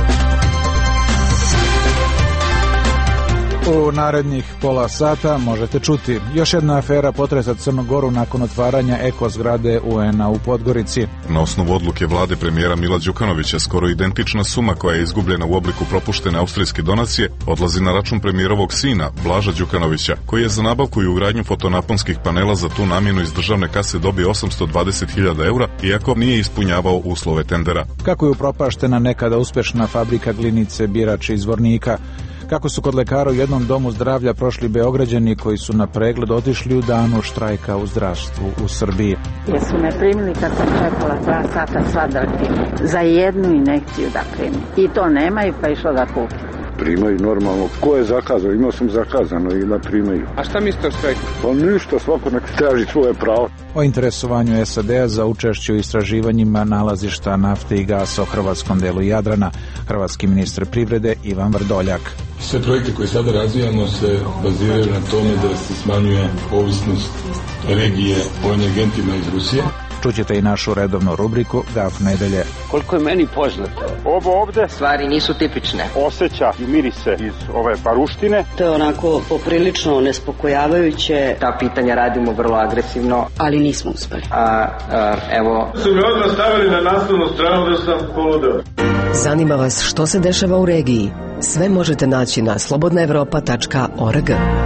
S1: U narednih pola sata možete čuti još jedna afera potresa Crnu Goru nakon otvaranja eko zgrade U N-a u Podgorici.
S3: Na osnovu odluke vlade premijera Mila Đukanovića, skoro identična suma koja je izgubljena u obliku propuštene austrijske donacije odlazi na račun premijerovog sina, Blaža Đukanovića, koji je za nabavku i ugradnju fotonaponskih panela za tu namjenu iz državne kase dobio osamsto dvadeset hiljada eura, iako nije ispunjavao uslove tendera.
S1: Kako je upropaštena nekada uspešna fabrika glinice Birač iz Zvornika? Kako su kod lekara u jednom domu zdravlja prošli Beograđani koji su na pregled otišli u danu štrajka u zdravstvu u Srbiji?
S10: Jesu me primili kad sam čekala dva sata sva da primim. Za jednu injekciju da primim. I to nemaju pa išlo da kupim.
S7: Primaju normalno. Ko je zakazao? Imao sam zakazano i da primaju.
S18: A šta mislite o štrajku?
S7: Pa ništa, svako nek traži svoje pravo.
S1: O interesovanju S A D-a za učešće u istraživanjima nalazišta nafte i gasa u hrvatskom delu Jadrana, hrvatski ministar privrede Ivan Vrdoljak.
S14: Sve projekte koje sada razvijamo se baziraju na tome da se smanjuje ovisnost regije o energentima iz Rusije.
S1: Čućete i našu redovnu rubriku Gaf nedelje.
S15: Koliko je meni poznato, ovo ovde stvari nisu tipične. Osjeća i mirise iz ove baruštine.
S16: To je onako poprilično nespokojavajuće.
S15: Ta pitanja radimo vrlo agresivno,
S16: ali nismo uspeli.
S15: A, a evo...
S17: Su mi odmah stavili na naslovnu stranu da sam poludeo.
S2: Zanima vas što se dešava u regiji? Sve možete naći na slobodna evropa tačka org.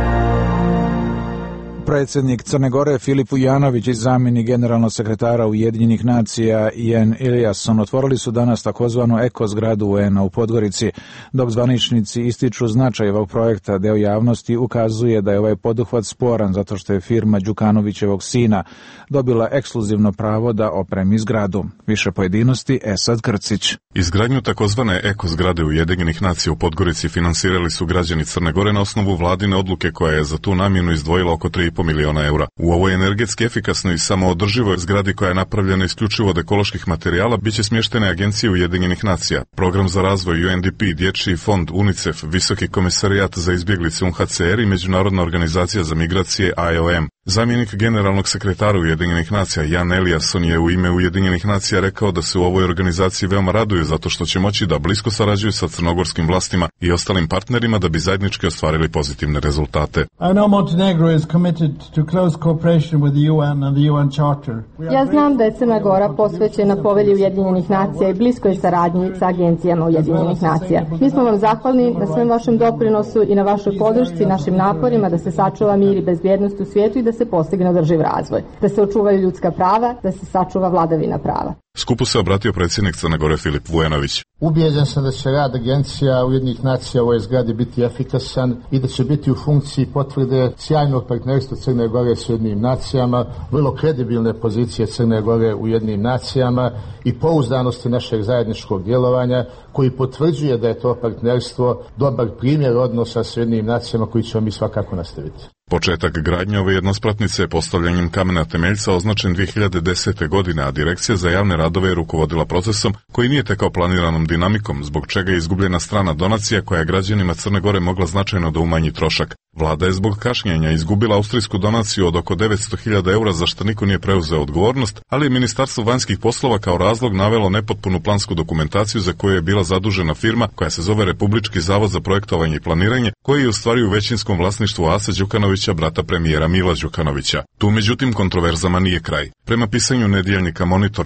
S1: Predsjednik Crne Gore Filip Vujanović i zamjenik generalnog sekretara Ujedinjenih nacija Ian Eliasson otvorili su danas takozvanu eko zgradu U N-a u Podgorici. Dok zvaničnici ističu značaj ovog projekta, deo javnosti ukazuje da je ovaj poduhvat sporan zato što je firma Đukanovićevog sina dobila ekskluzivno pravo da opremi zgradu. Više pojedinosti Esad Krcić.
S3: Izgradnju takozvane eko zgrade Ujedinjenih nacija u Podgorici finansirali su građani Crne Gore na osnovu vladine odluke koja je za tu namjenu izdvojila oko tri i po miliona eura. U ovoj energetski efikasnoj i samoodrživoj zgradi koja je napravljena isključivo od ekoloških materijala biće smještene agencije Ujedinjenih nacija, program za razvoj U N D P, Dječji fond UNICEF, Visoki komisarijat za izbjeglice U N H C R i Međunarodna organizacija za migracije I O M. Zamjenik generalnog sekretara Ujedinjenih nacija Jan Eliasson je u ime Ujedinjenih nacija rekao da se u ovoj organizaciji veoma raduju zato što će moći da blisko sarađuju sa crnogorskim vlastima i ostalim partnerima da bi zajednički ostvarili pozitivne rezultate.
S19: I know Montenegro is committed to close cooperation with the U N and the U N Charter.
S21: Ja znam da je Crna Gora posvećena povelji Ujedinjenih nacija i bliskoj saradnji sa agencijama Ujedinjenih nacija. Mi smo vam zahvalni na svem vašem doprinosu i na vašoj podršci i našim naporima da se sačuva mir i bezbjednost u svijetu i da se postigne održiv razvoj, da se očuvaju ljudska prava, da se sačuva vladavina prava.
S3: Skupu se obratio predsjednik Crne Gore Filip Vujanović.
S19: Ubijeđen sam da će rad agencija Ujedinjenih nacija u ovoj zgradi biti efikasan i da će biti u funkciji potvrde sjajnog partnerstva Crne Gore s Ujedinjenim nacijama, vrlo kredibilne pozicije Crne Gore u Ujedinjenim nacijama i pouzdanosti našeg zajedničkog djelovanja koji potvrđuje da je to partnerstvo dobar primjer odnosa s Ujedinjenim nacijama koji ćemo mi svakako nastaviti.
S3: Početak gradnje ove jednospratnice je postavljanjem kamena temeljca označen dvije hiljade desete. godine, a Direkcija za javne radove je rukovodila procesom koji nije tekao planiranom dinamikom, zbog čega je izgubljena strana donacija koja je građanima Crne Gore mogla značajno da umanji trošak. Vlada je zbog kašnjenja izgubila austrijsku donaciju od oko devetsto hiljada eura za što niko nije preuzeo odgovornost, ali je Ministarstvo vanjskih poslova kao razlog navelo nepotpunu plansku dokumentaciju za koju je bila zadužena firma koja se zove Republički zavod za projektovanje i planiranje, koji je u stvari u većinskom vlasništvu Ase Đukanovića, brata premijera Mila Đukanovića. Tu međutim kontroverzama nije kraj. Prema pisanju nedjeljnika Monitor na osnovu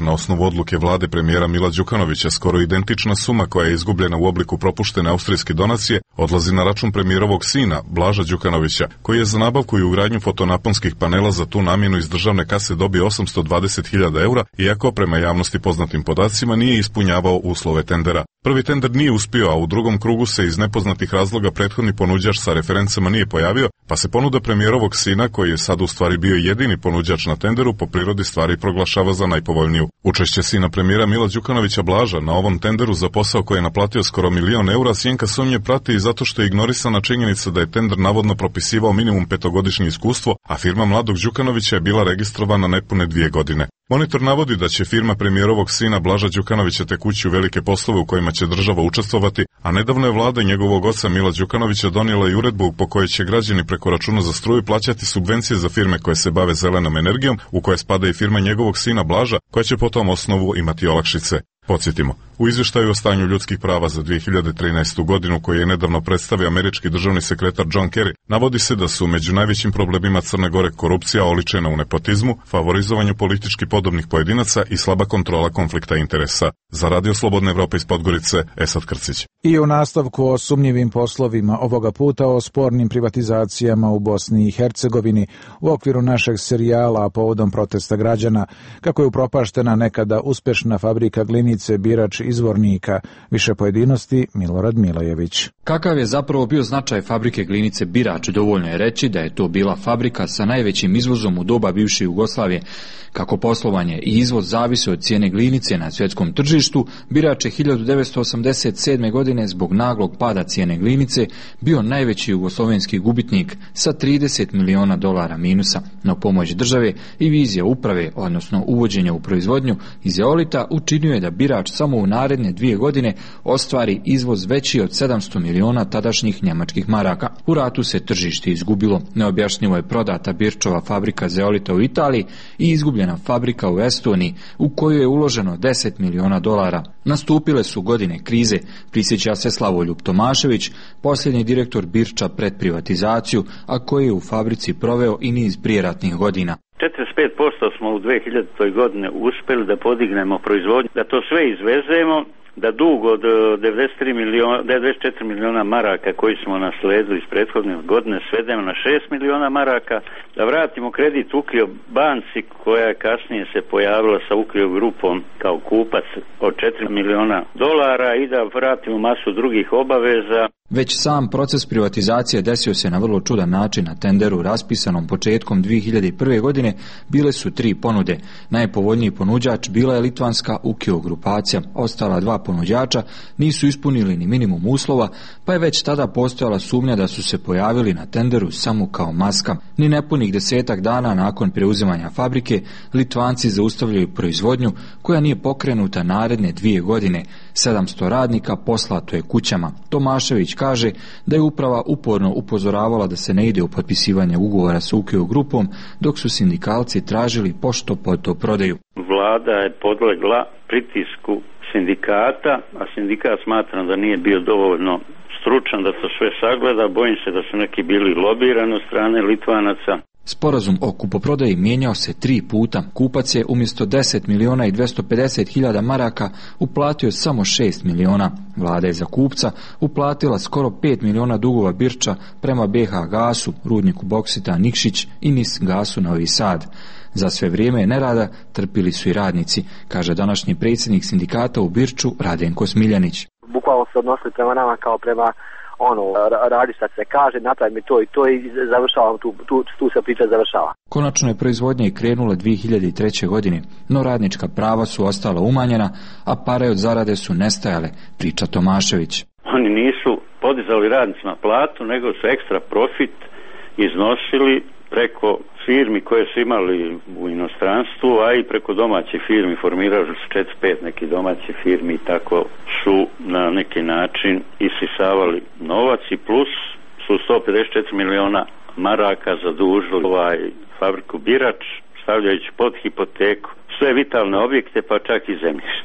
S3: odluke vlade premijera Mila Đukanovića, skoro identična suma koja je izgubljena u obliku propuštene austrijske donacije odlazi na račun premijerovog sina, Blaža Đukanovića, koji je za nabavku i ugradnju fotonaponskih panela za tu namjenu iz državne kase dobio osamsto dvadeset hiljada eura, iako prema javnosti poznatim podacima nije ispunjavao uslove tendera. Prvi tender nije uspio, a u drugom krugu se iz nepoznatih razloga prethodni ponuđač sa referencama nije pojavio, pa se ponuda premijerovog sina, koji je sad u stvari bio jedini ponuđač na tenderu, po prirodi stvari proglašava za najpovoljniju. Učešće sina premijera Mila Đukanovića Blaža na ovom tenderu za posao koji je naplatio skoro milion eura sjenka sumnje prati i zato što je ignorisana činjenica da je tender navodno propisivao minimum petogodišnje iskustvo, a firma mladog Đukanovića je bila registrovana nepune dvije godine. Monitor navodi da će firma premijerovog sina Blaža Đukanovića tek ući u velike poslove u kojima će država učestvovati, a nedavno je vlada njegovog oca Mila Đukanovića donijela i uredbu po kojoj će građani preko računa za struju plaćati subvencije za firme koje se bave zelenom energijom, u koje spada i firma njegovog sina Blaža, koja će po tom osnovu imati olakšice. Podsjetimo, u izvještaju o stanju ljudskih prava za dvije hiljade trinaestu godinu koji je nedavno predstavio američki državni sekretar John Kerry, navodi se da su među najvećim problemima Crne Gore korupcija oličena u nepotizmu, favorizovanju politički podobnih pojedinaca i slaba kontrola konflikta interesa. Za Radio Slobodne Evrope iz Podgorice, Esad Krcić.
S1: I u nastavku o sumnjivim poslovima, ovoga puta o spornim privatizacijama u Bosni i Hercegovini u okviru našeg serijala, a povodom protesta građana, kako je upropaštena nekada uspešna fabrika glinice Birač iz Zvornika. Više pojedinosti Milorad Milojević.
S4: Kakav je zapravo bio značaj fabrike glinice Birač, dovoljno je reći da je to bila fabrika sa najvećim izvozom u doba bivše Jugoslavije. Kako poslovanje i izvoz zavise od cijene glinice na svjetskom tržištu, Birač je hiljadu devetsto osamdeset sedme. godine zbog naglog pada cijene glinice bio najveći jugoslovenski gubitnik sa trideset miliona dolara minusa. No pomoć države i vizija uprave, odnosno uvođenja u proizvodnju iz zeolita, učinio je da Birač samo u naredne dvije godine ostvari izvoz veći od sedamsto miliona tadašnjih njemačkih maraka. U ratu se tržište izgubilo. Neobjašnjivo je prodata Birčova fabrika zeolita u Italiji i izgubljena fabrika u Estoniji, u koju je uloženo deset miliona dolara. Nastupile su godine krize, prisjeća se Slavoljub Tomašević, posljednji direktor Birča pred privatizaciju, a koji je u fabrici proveo i niz prijeratnih godina.
S6: četrdeset pet posto smo u dvije hiljaditoj godine uspjeli da podignemo proizvodnju, da to sve izvezemo, da dug od devedeset tri miliona, devedeset četiri miliona maraka koji smo nasledili iz prethodne godine svedemo na šest miliona maraka, da vratimo kredit Ukljo banci koja je kasnije se pojavila sa Ukljo grupom kao kupac od četiri miliona dolara i da vratimo masu drugih obaveza.
S4: Već sam proces privatizacije desio se na vrlo čudan način. Na tenderu raspisanom početkom dvije hiljade prve. godine bile su tri ponude. Najpovoljniji ponuđač bila je litvanska Ukio grupacija. Ostala dva ponuđača nisu ispunili ni minimum uslova, pa je već tada postojala sumnja da su se pojavili na tenderu samo kao maska. Ni nepunih desetak dana nakon preuzimanja fabrike, Litvanci zaustavljaju proizvodnju koja nije pokrenuta naredne dvije godine. sedamsto radnika poslato je kućama. Tomašević kaže da je uprava uporno upozoravala da se ne ide u potpisivanje ugovora s Ukio grupom, dok su sindikalci tražili pošto poto prodaju.
S6: Vlada je podlegla pritisku sindikata, a sindikat smatra da nije bio dovoljno stručan da to sve sagleda. Bojim se da su neki bili lobirani od strane Litvanaca.
S4: Sporazum o kupoprodaji mijenjao se tri puta. Kupac je umjesto deset miliona i dvjesto pedeset hiljada maraka uplatio samo šest miliona. Vlada je za kupca uplatila skoro pet miliona dugova Birča prema B H gasu, rudniku boksita Nikšić i Nis gasu Novi Sad. Za sve vrijeme nerada trpili su i radnici, kaže današnji predsjednik sindikata u Birču Radenko Smiljanić.
S11: Bukvalno se odnosili prema nama kao prema ono, radi šta se kaže, napravi mi to i to i završavam, tu, tu, tu se priča završava.
S4: Konačno je proizvodnja i krenula dvije hiljade treće. godine, no radnička prava su ostala umanjena, a pare od zarade su nestajale, priča Tomašević.
S6: Oni nisu podizali radnicima platu, nego su ekstra profit iznosili preko firmi koje su imali u inostranstvu, a i preko domaćih firmi, formirali su četiri pet neki domaće firmi i tako su na neki način isisavali novac i plus su sto pedeset četiri miliona maraka zadužili ovaj fabriku Birač, stavljajući pod hipoteku sve vitalne objekte pa čak i zemljište.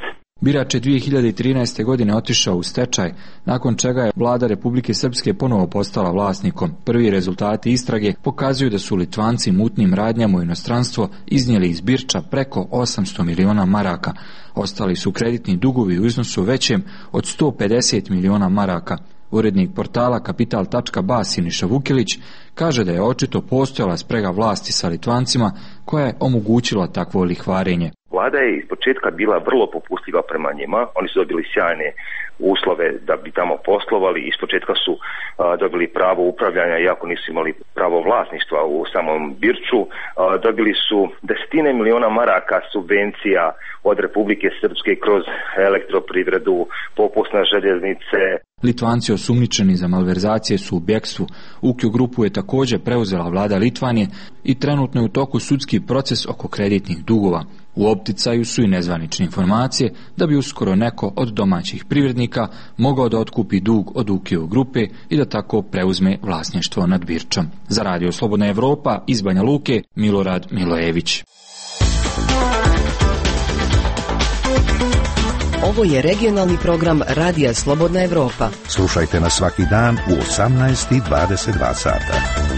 S4: Birač je dvije hiljade trinaeste. godine otišao u stečaj, nakon čega je vlada Republike Srpske ponovo postala vlasnikom. Prvi rezultati istrage pokazuju da su Litvanci mutnim radnjama u inostranstvo iznijeli iz Birča preko osamsto miliona maraka. Ostali su kreditni dugovi u iznosu većem od sto pedeset miliona maraka. Urednik portala kapital tačka ba Siniša Vukilić kaže da je očito postojala sprega vlasti sa Litvancima koja je omogućila takvo lihvarenje.
S5: Vlada je ispočetka bila vrlo popustljiva prema njima, oni su dobili sjajne uslove da bi tamo poslovali, ispočetka su a, dobili pravo upravljanja iako nisu imali pravo vlasništva u samom Birču, a, dobili su desetine miliona maraka subvencija od Republike Srpske kroz elektroprivredu, popusne željeznice.
S4: Litvanci osumnjičeni za malverzacije su u bjekstvu. Ukju grupu je također preuzela vlada Litvanije i trenutno je u toku sudski proces oko kreditnih dugova. U opticaju su i nezvanične informacije da bi uskoro neko od domaćih privrednika mogao da otkupi dug od Ukiju grupe i da tako preuzme vlasništvo nad Birčom. Za Radio Slobodna Evropa iz Banja Luke, Milorad Milojević.
S2: Ovo je regionalni program Radija Slobodna Evropa.
S13: Slušajte nas svaki dan u osamnaest i dvadeset dva sata.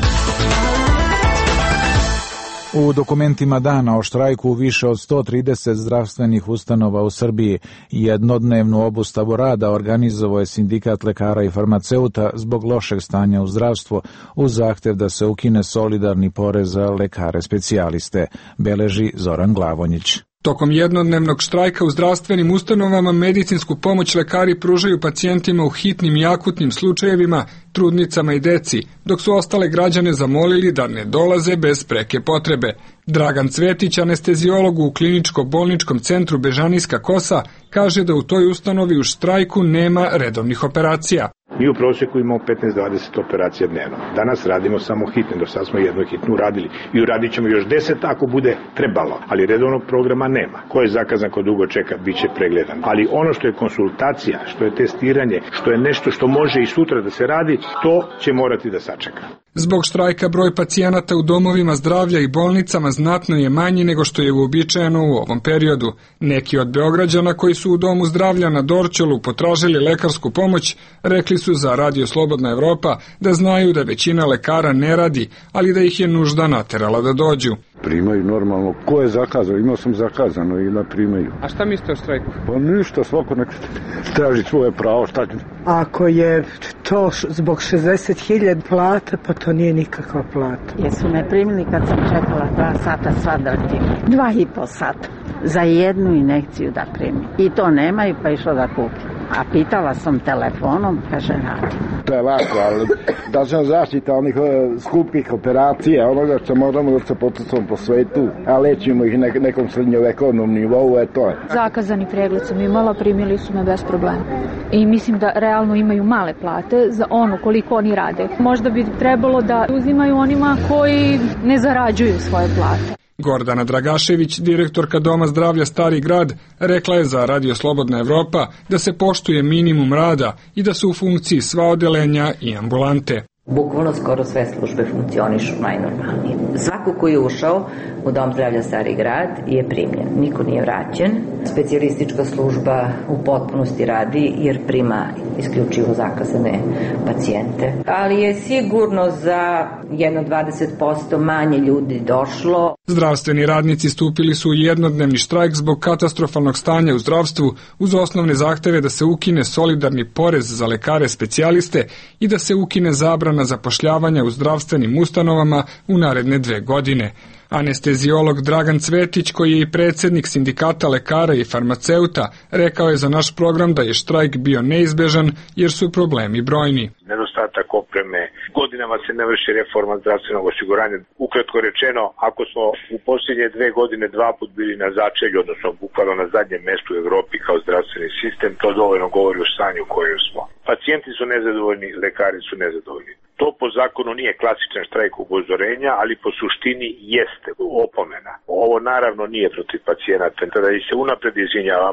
S1: U dokumentima dana o štrajku više od sto trideset zdravstvenih ustanova u Srbiji jednodnevnu obustavu rada organizovao je Sindikat lekara i farmaceuta zbog lošeg stanja u zdravstvu uz zahtev da se ukine solidarni porez za lekare specijaliste, beleži Zoran Glavonjić.
S18: Tokom jednodnevnog štrajka u zdravstvenim ustanovama medicinsku pomoć lekari pružaju pacijentima u hitnim i akutnim slučajevima, trudnicama i deci, dok su ostale građane zamolili da ne dolaze bez preke potrebe. Dragan Cvetić, anesteziolog u kliničko-bolničkom centru Bežanijska Kosa, kaže da u toj ustanovi u štrajku nema redovnih operacija.
S8: Mi u prosjeku imamo petnaest do dvadeset operacija dnevno. Danas radimo samo hitne, do sad smo jednu hitnu uradili. I uradit ćemo još deset ako bude trebalo, ali redovnog programa nema. Ko je zakazan, ko dugo čeka, bit će pregledan. Ali ono što je konsultacija, što je testiranje, što je nešto što može i sutra da se radi, to će morati da sačeka.
S18: Zbog štrajka broj pacijenata u domovima zdravlja i bolnicama znatno je manji nego što je uobičajeno u ovom periodu. Neki od Beograđana koji su u domu zdravlja na Dorćolu potražili lekarsku pomoć, rekli su za Radio Slobodna Evropa da znaju da većina lekara ne radi, ali da ih je nužda naterala da dođu.
S7: Primaju normalno. Ko je zakazao? Imao sam zakazano i da primaju.
S18: A šta mislite o štrajku?
S7: Pa ništa, svako nek traži svoje pravo. Šta?
S9: Ako je to zbog šezdeset hiljada plata, pa to nije nikakva plata.
S10: Jesu me primili kad sam čekala dva sata sva drtim. Dva i po sata. Za jednu injekciju da primim. I to nemaju, pa išlo da kupim. A pitala sam telefonom, kaže radi.
S7: To je lako, ali da sam zaštita onih skupih operacija, onoga što možemo da se potucom po svetu, a lečimo ih na nekom srednjovekovnom nivou, je to je.
S20: Zakazani pregled sam imala, primili su me bez problema. I mislim da realno imaju male plate za ono koliko oni rade. Možda bi trebalo da uzimaju onima koji ne zarađuju svoje plate.
S18: Gordana Dragašević, direktorka Doma zdravlja Stari grad, rekla je za Radio Slobodna Evropa da se poštuje minimum rada i da su u funkciji sva odeljenja i ambulante.
S22: Bukvalno skoro sve službe funkcionišu najnormalnije. Svako ko je ušao u Dom zdravlja Stari grad je primljen. Niko nije vraćen. Specijalistička služba u potpunosti radi jer prima isključivo zakazane pacijente. Ali je sigurno za jedno dvadeset posto manje ljudi došlo.
S18: Zdravstveni radnici stupili su u jednodnevni štrajk zbog katastrofalnog stanja u zdravstvu uz osnovne zahteve da se ukine solidarni porez za lekare specijaliste i da se ukine zabrana zapošljavanja u zdravstvenim ustanovama u naredne dve godine. Anesteziolog Dragan Cvetić, koji je i predsjednik Sindikata lekara i farmaceuta, rekao je za naš program da je štrajk bio neizbežan jer su problemi brojni.
S8: Nedostatak opreme, godinama se ne vrši reforma zdravstvenog osiguranja. Ukratko rečeno, ako smo u posljednje dve godine dva put bili na začelju, odnosno bukvalno na zadnjem mjestu u Evropi kao zdravstveni sistem, to dovoljno govori o stanju u kojem smo. Pacijenti su nezadovoljni, lekari su nezadovoljni. To po zakonu nije klasičan štrajk upozorenja, ali po suštini jeste opomena. Ovo naravno nije protiv pacijenata, tada i se unapred izvinjavamo.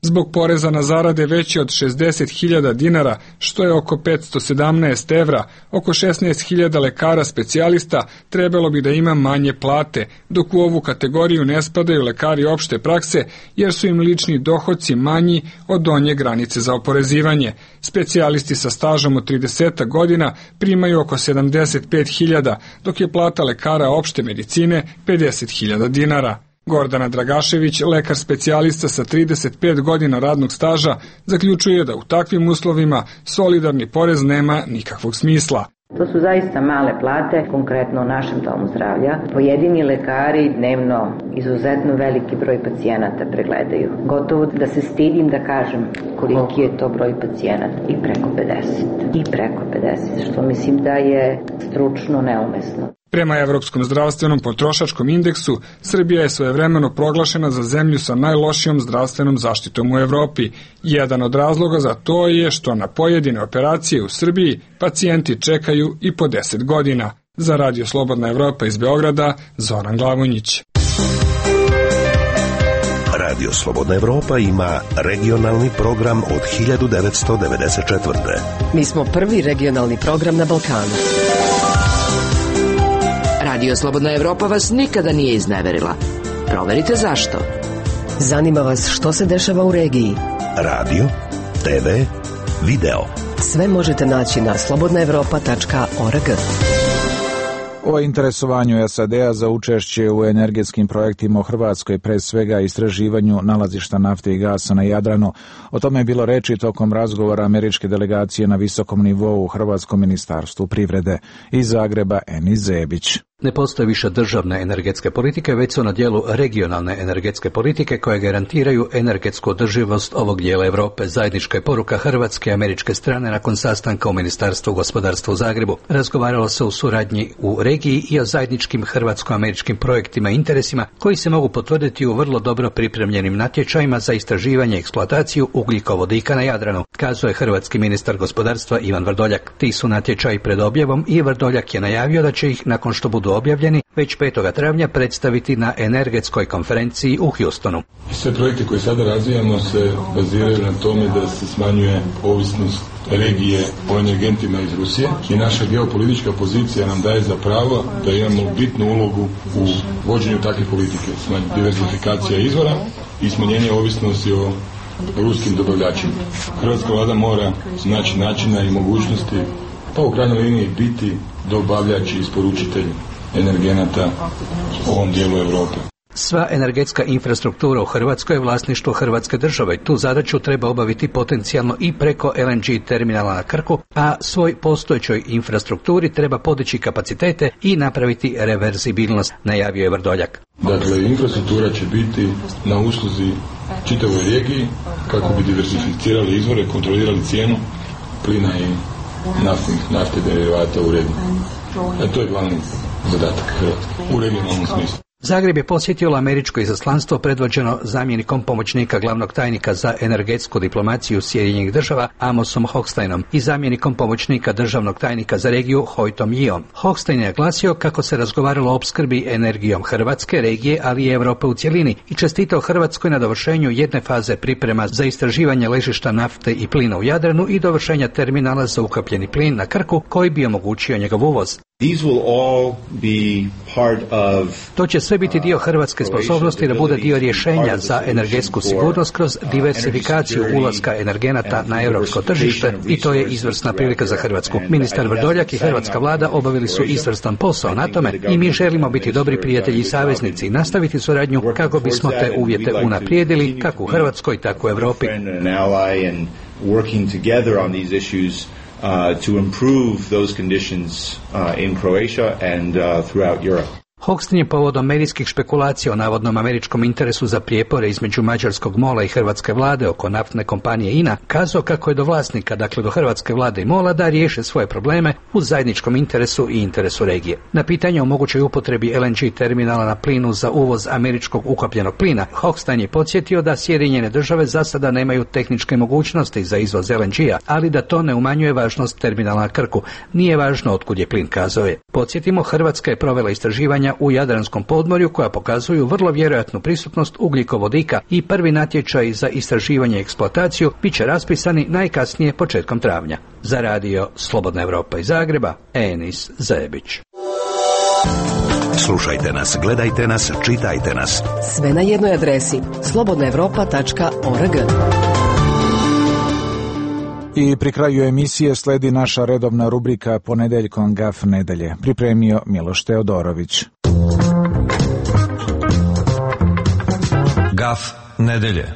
S18: zbog poreza na zarade veće od šezdeset hiljada dinara, što je oko petsto sedamnaest evra, oko šesnaest hiljada lekara specijalista trebalo bi da ima manje plate, dok u ovu kategoriju ne spadaju lekari opšte prakse, jer su im lični dohoci manji od donje granice za oporezivanje. Specijalisti sa stažom od trideset godina primaju oko sedamdeset pet hiljada, dok je plata lekara opšte medicine pedeset hiljada dinara. Gordana Dragašević, lekar specijalista sa trideset pet godina radnog staža, zaključuje da u takvim uslovima solidarni porez nema nikakvog smisla.
S22: To su zaista male plate, konkretno u našem domu zdravlja. Pojedini lekari dnevno izuzetno veliki broj pacijenata pregledaju. Gotovo da se stidim da kažem koliki je to broj pacijenata. I preko pedeset. I preko pedeset, što mislim da je stručno neumesno.
S18: Prema Evropskom zdravstvenom potrošačkom indeksu, Srbija je svojevremeno proglašena za zemlju sa najlošijom zdravstvenom zaštitom u Evropi. Jedan od razloga za to je što na pojedine operacije u Srbiji pacijenti čekaju i po deset godina. Za Radio Slobodna Evropa iz Beograda, Zoran Glavonjić.
S13: Radio Slobodna Evropa ima regionalni program od hiljadu devetsto devedeset četvrte.
S2: Mi smo prvi regionalni program na Balkanu. Radio Slobodna Evropa vas nikada nije izneverila. Proverite zašto. Zanima vas što se dešava u regiji.
S13: Radio, te ve, video.
S2: Sve možete naći na slobodna evropa tačka org.
S1: O interesovanju es a de a za učešće u energetskim projektima u Hrvatskoj, pre svega istraživanju nalazišta nafte i gasa na Jadranu. O tome je bilo reči tokom razgovora američke delegacije na visokom nivou u Hrvatskom ministarstvu privrede. Iz Zagreba, Eni Zebić.
S12: Ne postoje više državne energetske politike, već su na dijelu regionalne energetske politike koje garantiraju energetsku održivost ovog dijela Europe. Zajednička je poruka hrvatske i američke strane nakon sastanka u Ministarstvu gospodarstva u Zagrebu. Razgovaralo se o suradnji u regiji i o zajedničkim hrvatsko-američkim projektima i interesima koji se mogu potvrditi u vrlo dobro pripremljenim natječajima za istraživanje i eksploataciju ugljikovodika na Jadranu, kazao je hrvatski ministar gospodarstva Ivan Vrdoljak. Ti su natječaji pred objavom i Vrdoljak je najavio da će ih, nakon što budu objavljeni, već petog travnja predstaviti na energetskoj konferenciji u Houstonu.
S14: Sve projekte koje sada razvijamo se baziraju na tome da se smanjuje ovisnost regije o energentima iz Rusije i naša geopolitička pozicija nam daje za pravo da imamo bitnu ulogu u vođenju takve politike, diversifikacija izvora i smanjenje ovisnosti o ruskim dobavljačima. Hrvatska vlada mora naći načina i mogućnosti, pa u krajnjoj liniji biti dobavljač i isporučitelj energenata u ovom dijelu Europe.
S12: Sva energetska infrastruktura u Hrvatskoj je vlasništvo Hrvatske države. Tu zadaću treba obaviti potencijalno i preko el en ge terminala na Krku, a svoj postojećoj infrastrukturi treba podići kapacitete i napraviti reverzibilnost, najavio je Vrdoljak.
S14: Dakle, infrastruktura će biti na usluzi čitavoj regiji kako bi diversificirali izvore, kontrolirali cijenu plina i naftnih, nafte derivata u regiji. E, to je glavni zadatak Hrvatske u regionalnom smislu.
S12: Zagreb je posjetilo američko izaslanstvo predvođeno zamjenikom pomoćnika glavnog tajnika za energetsku diplomaciju Sjedinjenih država Amosom Hochsteinom i zamjenikom pomoćnika državnog tajnika za regiju Hojtom Jiom. Hochstein je glasio kako se razgovaralo o opskrbi energijom Hrvatske, regije, ali i Europe u cjelini i čestitao Hrvatskoj na dovršenju jedne faze priprema za istraživanje ležišta nafte i plina u Jadranu i dovršenja terminala za ukapljeni plin na Krku koji bi omogućio njegov uvoz.
S23: These will all be part of...
S12: To će sve biti dio hrvatske sposobnosti da bude dio rješenja za energetsku sigurnost kroz diversifikaciju ulaska energenata na europsko tržište i to je izvrsna prilika za Hrvatsku. Ministar Vrdoljak i hrvatska vlada obavili su izvrstan posao na tome i mi želimo biti dobri prijatelji i saveznici i nastaviti suradnju kako bismo te uvjete unaprijedili kako u Hrvatskoj tako u Europi.
S23: Uh, to improve those conditions uh, in Croatia and uh, throughout Europe.
S12: Hochstein je povodom medijskih špekulacija o navodnom američkom interesu za prijepore između mađarskog mola i hrvatske vlade oko naftne kompanije I N A kazao kako je do vlasnika, dakle do hrvatske vlade i mola, da riješe svoje probleme u zajedničkom interesu i interesu regije. Na pitanje o mogućoj upotrebi el en ge terminala na plinu za uvoz američkog ukapljenog plina, Hochstein je podsjetio da Sjedinjene države za sada nemaju tehničke mogućnosti za izvoz el en ge-a, ali da to ne umanjuje važnost terminala na Krku. Nije važno otkud je plin, kazao je. Podsjetimo, Hrvatska je provela istraživanja u Jadranskom podmorju koja pokazuju vrlo vjerojatnu prisutnost ugljikovodika i prvi natječaj za istraživanje i eksploataciju bit će raspisani najkasnije početkom travnja. Za radio Slobodna Evropa iz Zagreba, Enis Zajebić.
S13: Slušajte nas, gledajte nas, čitajte nas.
S2: Sve na jednoj adresi slobodna evropa tačka org.
S1: I pri kraju emisije sledi naša redovna rubrika Ponedeljkom Gaf nedelje. Pripremio Miloš Teodorović.
S15: Gaf nedelje.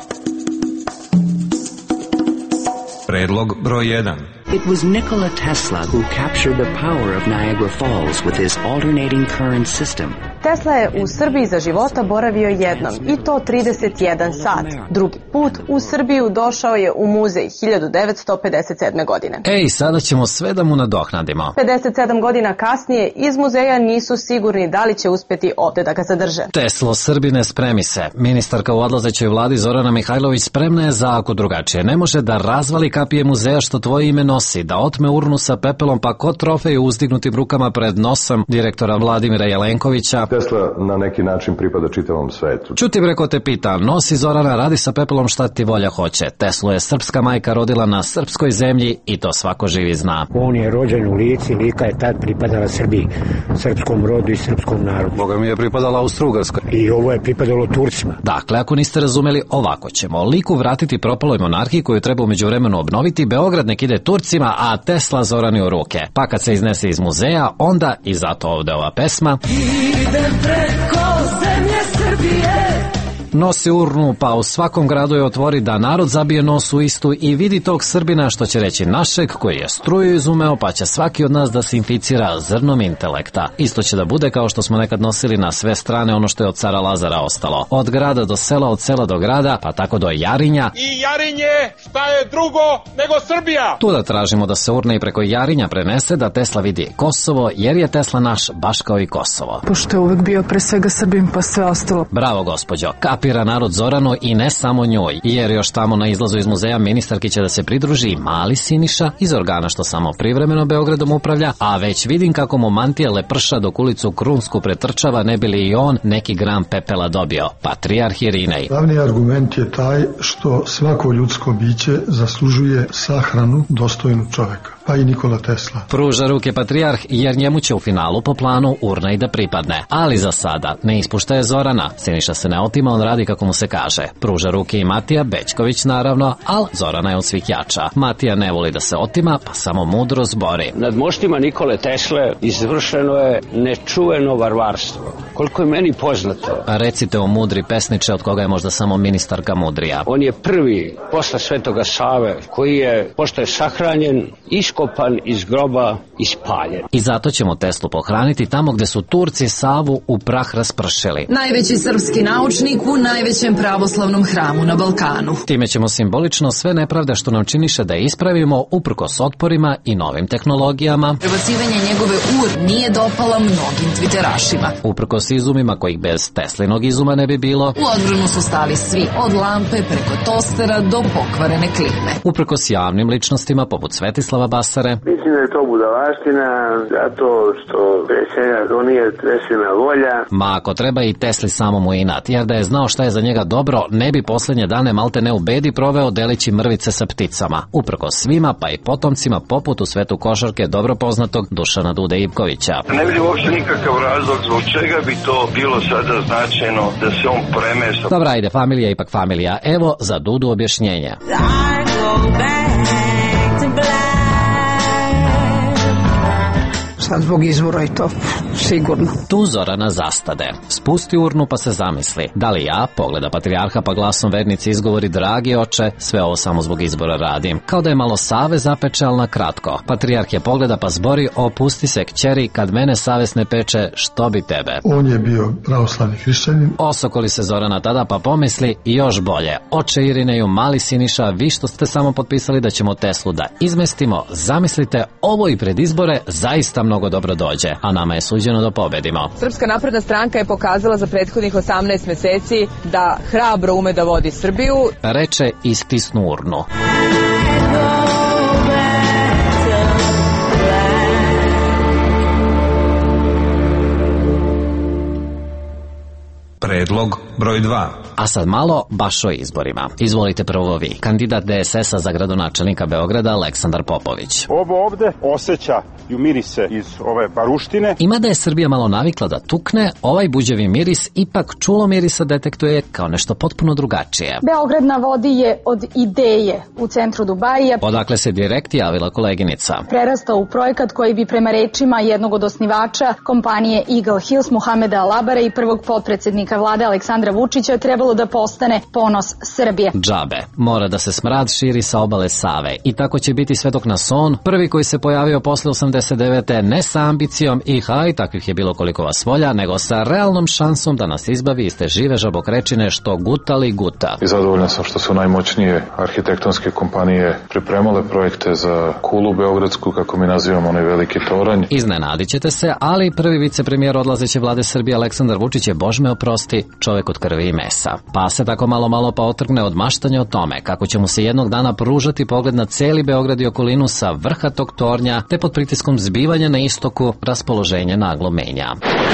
S15: Predlog broj jedan.
S16: It was Nikola Tesla who captured the power of Niagara Falls with his alternating current system.
S17: Tesla je u Srbiji za života boravio jednom, i to trideset jedan sat. Drugi put u Srbiju došao je u muzej hiljadu devetsto pedeset sedme. godine.
S24: Ej, sada ćemo sve da mu nadoknadimo.
S17: pedeset sedam godina kasnije iz muzeja nisu sigurni da li će uspjeti ovde da ga zadrže.
S24: Teslo, Srbine, spremi se. Ministarka u odlazećoj vladi Zorana Mihajlović spremna je za ako drugačije. Ne može da razvali kapije muzeja što tvoje ime nosi, da otme urnu sa pepelom pa ko trofej uzdignutim rukama pred nosom direktora Vladimira Jelenkovića.
S25: Tesla na neki način pripada čitavom svetu.
S24: Čuti bre ko te pita, nosi Zorana, radi sa pepelom šta ti volja hoće. Teslu je srpska majka rodila na srpskoj zemlji i to svako živi zna.
S26: On je rođen u Lici, Lika je tad pripadala Srbiji, srpskom rodu i srpskom narodu.
S24: Boga mi je pripadala Austrougarskoj.
S26: I ovo je pripadalo Turcima.
S24: Dakle, ako niste razumeli, ovako ćemo. Liku vratiti propaloj monarhiji koju treba umeđu vremenu obnoviti, Beograd nek ide Turcima, a Tesla Zorani u ruke. Pa kad se iznese iz muzeja, onda i zato ovde ova pesma.
S27: Idem preko zemlje Srbije.
S24: Nosi urnu, pa u svakom gradu je otvori da narod zabije nos u istu i vidi tog Srbina što će reći našeg koji je struju izumeo, pa će svaki od nas da se inficira zrnom intelekta. Isto će da bude kao što smo nekad nosili na sve strane ono što je od cara Lazara ostalo. Od grada do sela, od sela do grada, pa tako do Jarinja.
S28: I Jarinje, šta je drugo nego Srbija?
S24: Tu da tražimo da se urne i preko Jarinja prenese da Tesla vidi Kosovo, jer je Tesla naš baš kao i Kosovo.
S29: Pošto je uvek bio pre svega Srbim, pa sve ostalo.
S24: Bravo, gospođo. Kapira narod Zoranu i ne samo njoj, jer još tamo na izlazu iz muzeja ministarki će da se pridruži mali Siniša iz organa što samo privremeno Beogradom upravlja, a već vidim kako mu mantija leprša dok ulicu Krunsku pretrčava, ne bi li i on neki gram pepela dobio. Patrijarh Irinej.
S30: Glavni argument je taj što svako ljudsko biće zaslužuje sahranu dostojnu čoveka, pa i Nikola Tesla.
S24: Pruža ruke patrijarh, jer njemu će u finalu po planu urna i da pripadne. Ali za sada ne ispuštaje Zorana. Siniša se ne otima, on radi kako mu se kaže. Pruža ruke i Matija Bećković naravno, ali Zorana je od svih jača. Matija ne voli da se otima, pa samo mudro zbori.
S31: Nad moštima Nikole Tesle izvršeno je nečuveno varvarstvo. Koliko je meni poznato.
S24: Recite o mudri pesniče od koga je možda samo ministarka mudrija.
S31: On je prvi posle Svetoga Save koji je, pošto je sahranjen, iskopan iz groba i spaljen.
S24: I zato ćemo Teslu pohraniti tamo gde su Turci Savu u prah raspršili.
S27: Najveći srpski naučnik u najvećem pravoslavnom hramu na Balkanu.
S24: Time ćemo simbolično sve nepravde što nam činiše da ispravimo uprkos otporima i novim tehnologijama.
S27: Prebacivanje njegove ur nije dopala mnogim twitterašima.
S24: Uprkos izumima kojih bez Teslinog izuma ne bi bilo.
S27: U odbranu su stali svi, od lampe preko tostera do pokvarene klime.
S24: Uprkos javnim ličnostima poput Svetislava Basare.
S31: Mislim da je to budalaština, zato što pre svega to nije Teslina volja.
S24: Ma ako treba i Tesli samo mu inat, jer da je znao šta je za njega dobro, ne bi posljednje dane malte ne u bedi proveo delići mrvice sa pticama. Uprkos svima, pa i potomcima poput u svetu košarke dobro poznatog Dušana Dude Ivkovića.
S32: Ne vidim uopšte nikakav razlog zbog čega bi to bilo sada značajno da se on premešta.
S24: Dobra, ajde, familija ipak familija. Evo za Dudu objašnjenje.
S29: Sad zbog izvora i to, sigurno.
S24: Tu Zorana zastade. Spusti urnu pa se zamisli. Da li ja, pogleda patrijarha pa glasom vernici izgovori dragi oče, sve ovo samo zbog izbora radim. Kao da je malo Save zapeče, ali na kratko. Patrijarh je pogleda pa zbori, opusti se kćeri, kad mene savest ne peče, što bi tebe?
S30: On je bio pravoslavni hrišćanin.
S24: Osokoli se Zorana tada pa pomisli i još bolje. Oče Irineju, mali Siniša, vi što ste samo potpisali da ćemo Teslu da izmestimo, zamislite, ovo i pred izbore zaista mnogo dobro dođe, a nama je suđeno da pobedimo.
S33: Srpska napredna stranka je pokazala za prethodnih osamnaest meseci da hrabro ume da vodi Srbiju.
S24: Reče i stisnu urnu.
S15: Predlog broj dva.
S24: A sad malo baš o izborima. Izvolite prvo vi. Kandidat D S S-a za gradonačelnika Beograda Aleksandar Popović.
S3: Ovo ovde osjeća i mirise iz ove baruštine.
S24: Ima da je Srbija malo navikla da tukne, ovaj buđevi miris ipak čulo mirisa detektuje kao nešto potpuno drugačije.
S4: Beograd na vodi je od ideje u centru Dubajija.
S24: Odakle se direkt javila koleginica.
S4: Prerastao u projekat koji bi prema rečima jednog od osnivača kompanije Eagle Hills Muhameda Alabare i prvog potpredsednika vlade Aleksandra Vučića trebalo da postane ponos Srbije.
S24: Džabe. Mora da se smrad širi sa obale Save i tako će biti sve dok nas on, prvi koji se pojavio posle osamdeset devete ne sa ambicijom i haj, takvih je bilo koliko vas volja, nego sa realnom šansom da nas izbavi iz te žive žabokrečine što gutali guta.
S5: I zadovoljan sam što su najmoćnije arhitektonske kompanije pripremale projekte za kulu beogradsku, kako mi nazivamo onaj veliki toranj.
S24: Iznenadit ćete se, ali prvi vicepremijer odlazeće vlade Srbije Aleksandar Vučić je, Bož me oprosti, čovek od krvi i mesa. Pa se tako malo malo pa otrgne od maštanja o tome kako će mu se jednog dana pružati pogled na celi Beograd i okolinu sa vrha tog tornja, te pod pritiskom zbivanja na istoku raspoloženje naglo menja.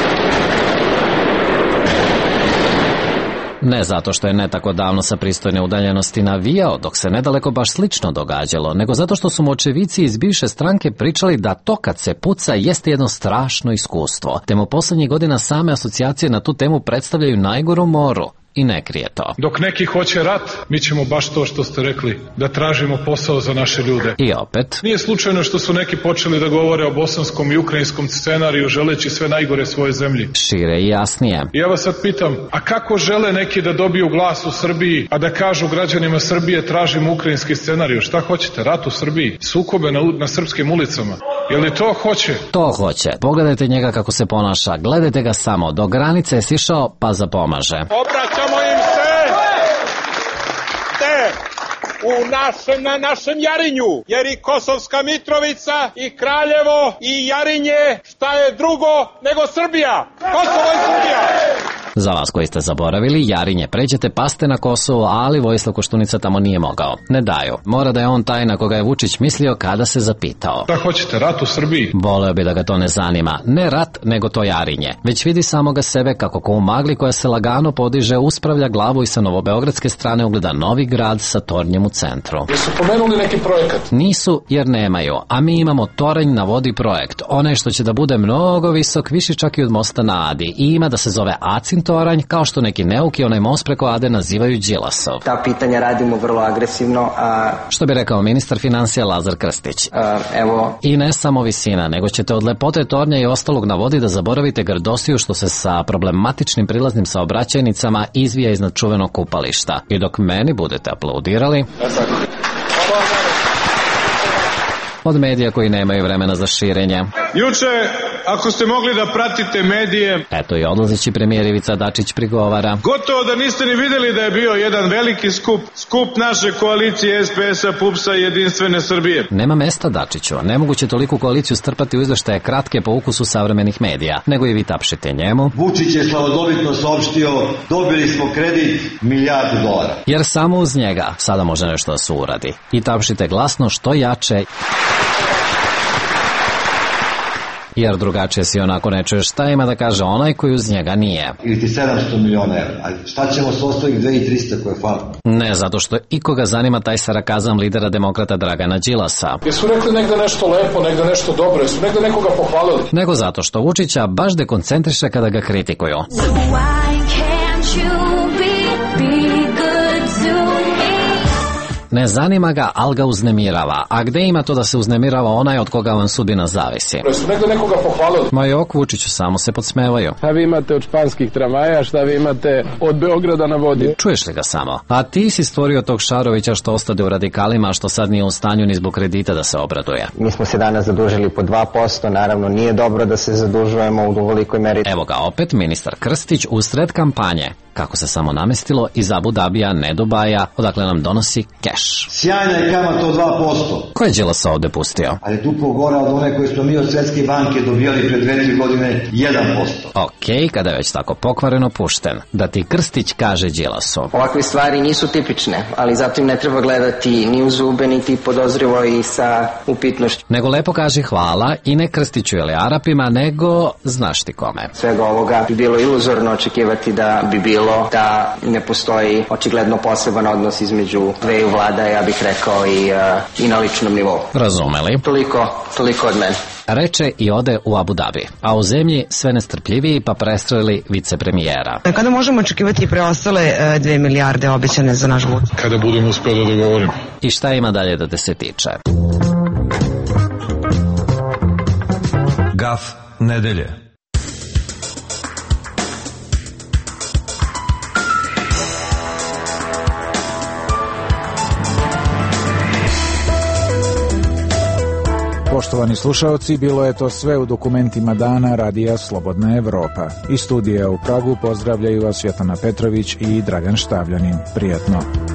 S24: Ne zato što je ne tako davno sa pristojne udaljenosti navijao, dok se nedaleko baš slično događalo, nego zato što su mu očevici iz bivše stranke pričali da to kad se puca jeste jedno strašno iskustvo, te mu poslednjih godina same asocijacije na tu temu predstavljaju najgoru moru. I ne krije to.
S6: Dok neki hoće rat, mi ćemo baš to što ste rekli, da tražimo posao za naše ljude.
S24: I opet.
S6: Nije slučajno što su neki počeli da govore o bosanskom i ukrajinskom scenariju želeći sve najgore svoje zemlji.
S24: Šire i jasnije.
S6: I ja vas sad pitam, a kako žele neki da dobiju glas u Srbiji, a da kažu građanima Srbije tražimo ukrajinski scenariju? Šta hoćete? Rat u Srbiji? Sukobe na, na srpskim ulicama? Je li to hoće?
S24: To hoće. Pogledajte njega kako se ponaša. Gledajte ga samo. Do granice je sišao pa zapomaže.
S28: Obraćamo im se te u našem, na našem Jarinju, jer i Kosovska Mitrovica i Kraljevo i Jarinje šta je drugo nego Srbija. Kosovo i Srbija.
S24: Za vas koji ste zaboravili, Jarinje, pređete paste na Kosovo, ali Vojislav Koštunica tamo nije mogao. Ne daju. Mora da je on taj na koga je Vučić mislio kada se zapitao.
S6: Da hoćete, rat u Srbiji?
S24: Voleo bi da ga to ne zanima. Ne rat, nego to Jarinje. Već vidi samoga sebe kako ko u magli koja se lagano podiže, uspravlja glavu i sa novobeogradske strane ugleda novi grad sa tornjem u centru.
S6: Jesu pomenuli neki projekat?
S24: Nisu, jer nemaju. A mi imamo toranj na vodi projekt. Onaj što će da bude mnogo visok, viši čak i od mosta na Adi. I ima da se zove Acin toranj, kao što neki neuki onaj most preko Ade nazivaju Đilasov.
S7: Ta pitanja radimo vrlo agresivno. A...
S24: Što bi rekao ministar financija Lazar Krstić.
S7: A, evo...
S24: I ne samo visina, nego ćete od lepote tornja i ostalog na vodi da zaboravite grdosiju što se sa problematičnim prilaznim saobraćajnicama izvija iznad čuvenog kupališta. I dok meni budete aplaudirali... Od medija koji nemaju vremena za širenje.
S6: Juče, ako ste mogli da pratite medije...
S24: Eto i odlazeći premijer Ivica Dačić prigovara.
S6: Gotovo da niste ni videli da je bio jedan veliki skup, skup naše koalicije S P S-a, P U P S-a i Jedinstvene Srbije.
S24: Nema mesta, Dačiću. Nemoguće toliku koaliciju strpati u izveštaje kratke po ukusu savremenih medija, nego i vi tapšite njemu.
S8: Vučić je slavodobitno saopštio, dobili smo kredit milijardu dolara.
S24: Jer samo uz njega sada može nešto da se uradi. I tapšite glasno što jače... Jer drugačije si onako ne čuješ šta ima da kaže onaj koji uz njega nije.
S8: Ili ti sedamsto miliona evra, a šta ćemo s ostalih dve hiljade trista koje fali?
S24: Ne, zato što ikoga zanima taj sarakazam lidera demokrata Dragana Đilasa.
S6: Jesu rekli negde nešto lepo, negde nešto dobro, jesu negde nekoga pohvalili?
S24: Nego zato što Vučića baš dekoncentriše kada ga kritikuju. So why can't you be, be good to me? Ne zanima ga, ali ga uznemirava. A gde ima to da se uznemirava onaj od koga vam sudbina zavisi?
S6: Jesu negde nekoga pohvalili?
S24: Ma jok, Vučiću, samo se podsmevaju.
S9: Šta vi imate od španskih tramvaja, šta vi imate od Beograda na vodi?
S24: Čuješ li ga samo? A ti si stvorio tog Šarovića što ostade u radikalima, što sad nije u stanju ni zbog kredita da se obraduje.
S7: Mi smo se danas zadužili po dva posto, naravno nije dobro da se zadužujemo u velikoj meri.
S24: Evo ga opet ministar Krstić usred kampanje. kako se samo namestilo iz Abu Dabija, ne Dubaja, odakle nam donosi keš.
S8: Sjajna je kamata od dva posto.
S24: Ko je Đilasa ovde pustio?
S8: Ali duplo gore od one koje smo mi od Svetske banke dobijali pre dve, tri godine jedan posto.
S24: Okej, kada je već tako pokvareno pušten. Da ti Krstić kaže Đilasu.
S7: Ovakve stvari nisu tipične, ali zato im ne treba gledati ni u zube, niti podozrivo i sa upitnošću.
S24: Nego lepo kaži hvala i ne Krstiću ili Arapima, nego znaš ti kome.
S7: Svega ovoga bi bilo iluzorno očekivati da bi bilo da ne postoji očigledno poseban odnos između dveju vlada, ja bih rekao i, uh, i na ličnom nivou.
S24: Razumeli?
S7: Toliko, toliko od mene.
S24: Reče i ode u Abu Dabi, a u zemlji sve nestrpljiviji pa prestrelili vicepremijera.
S1: Kada možemo očekivati preostale dve milijarde obećane za naš budžet?
S6: Kada budemo uspeli da dogovorimo.
S24: I šta ima dalje da te se tiče?
S15: Gaf nedelje.
S2: Poštovani slušaoci, bilo je to sve u dokumentima dana Radija Slobodna Evropa. Iz studija u Pragu pozdravljaju vas Svetlana Petrović i Dragan Štavljanin. Prijatno.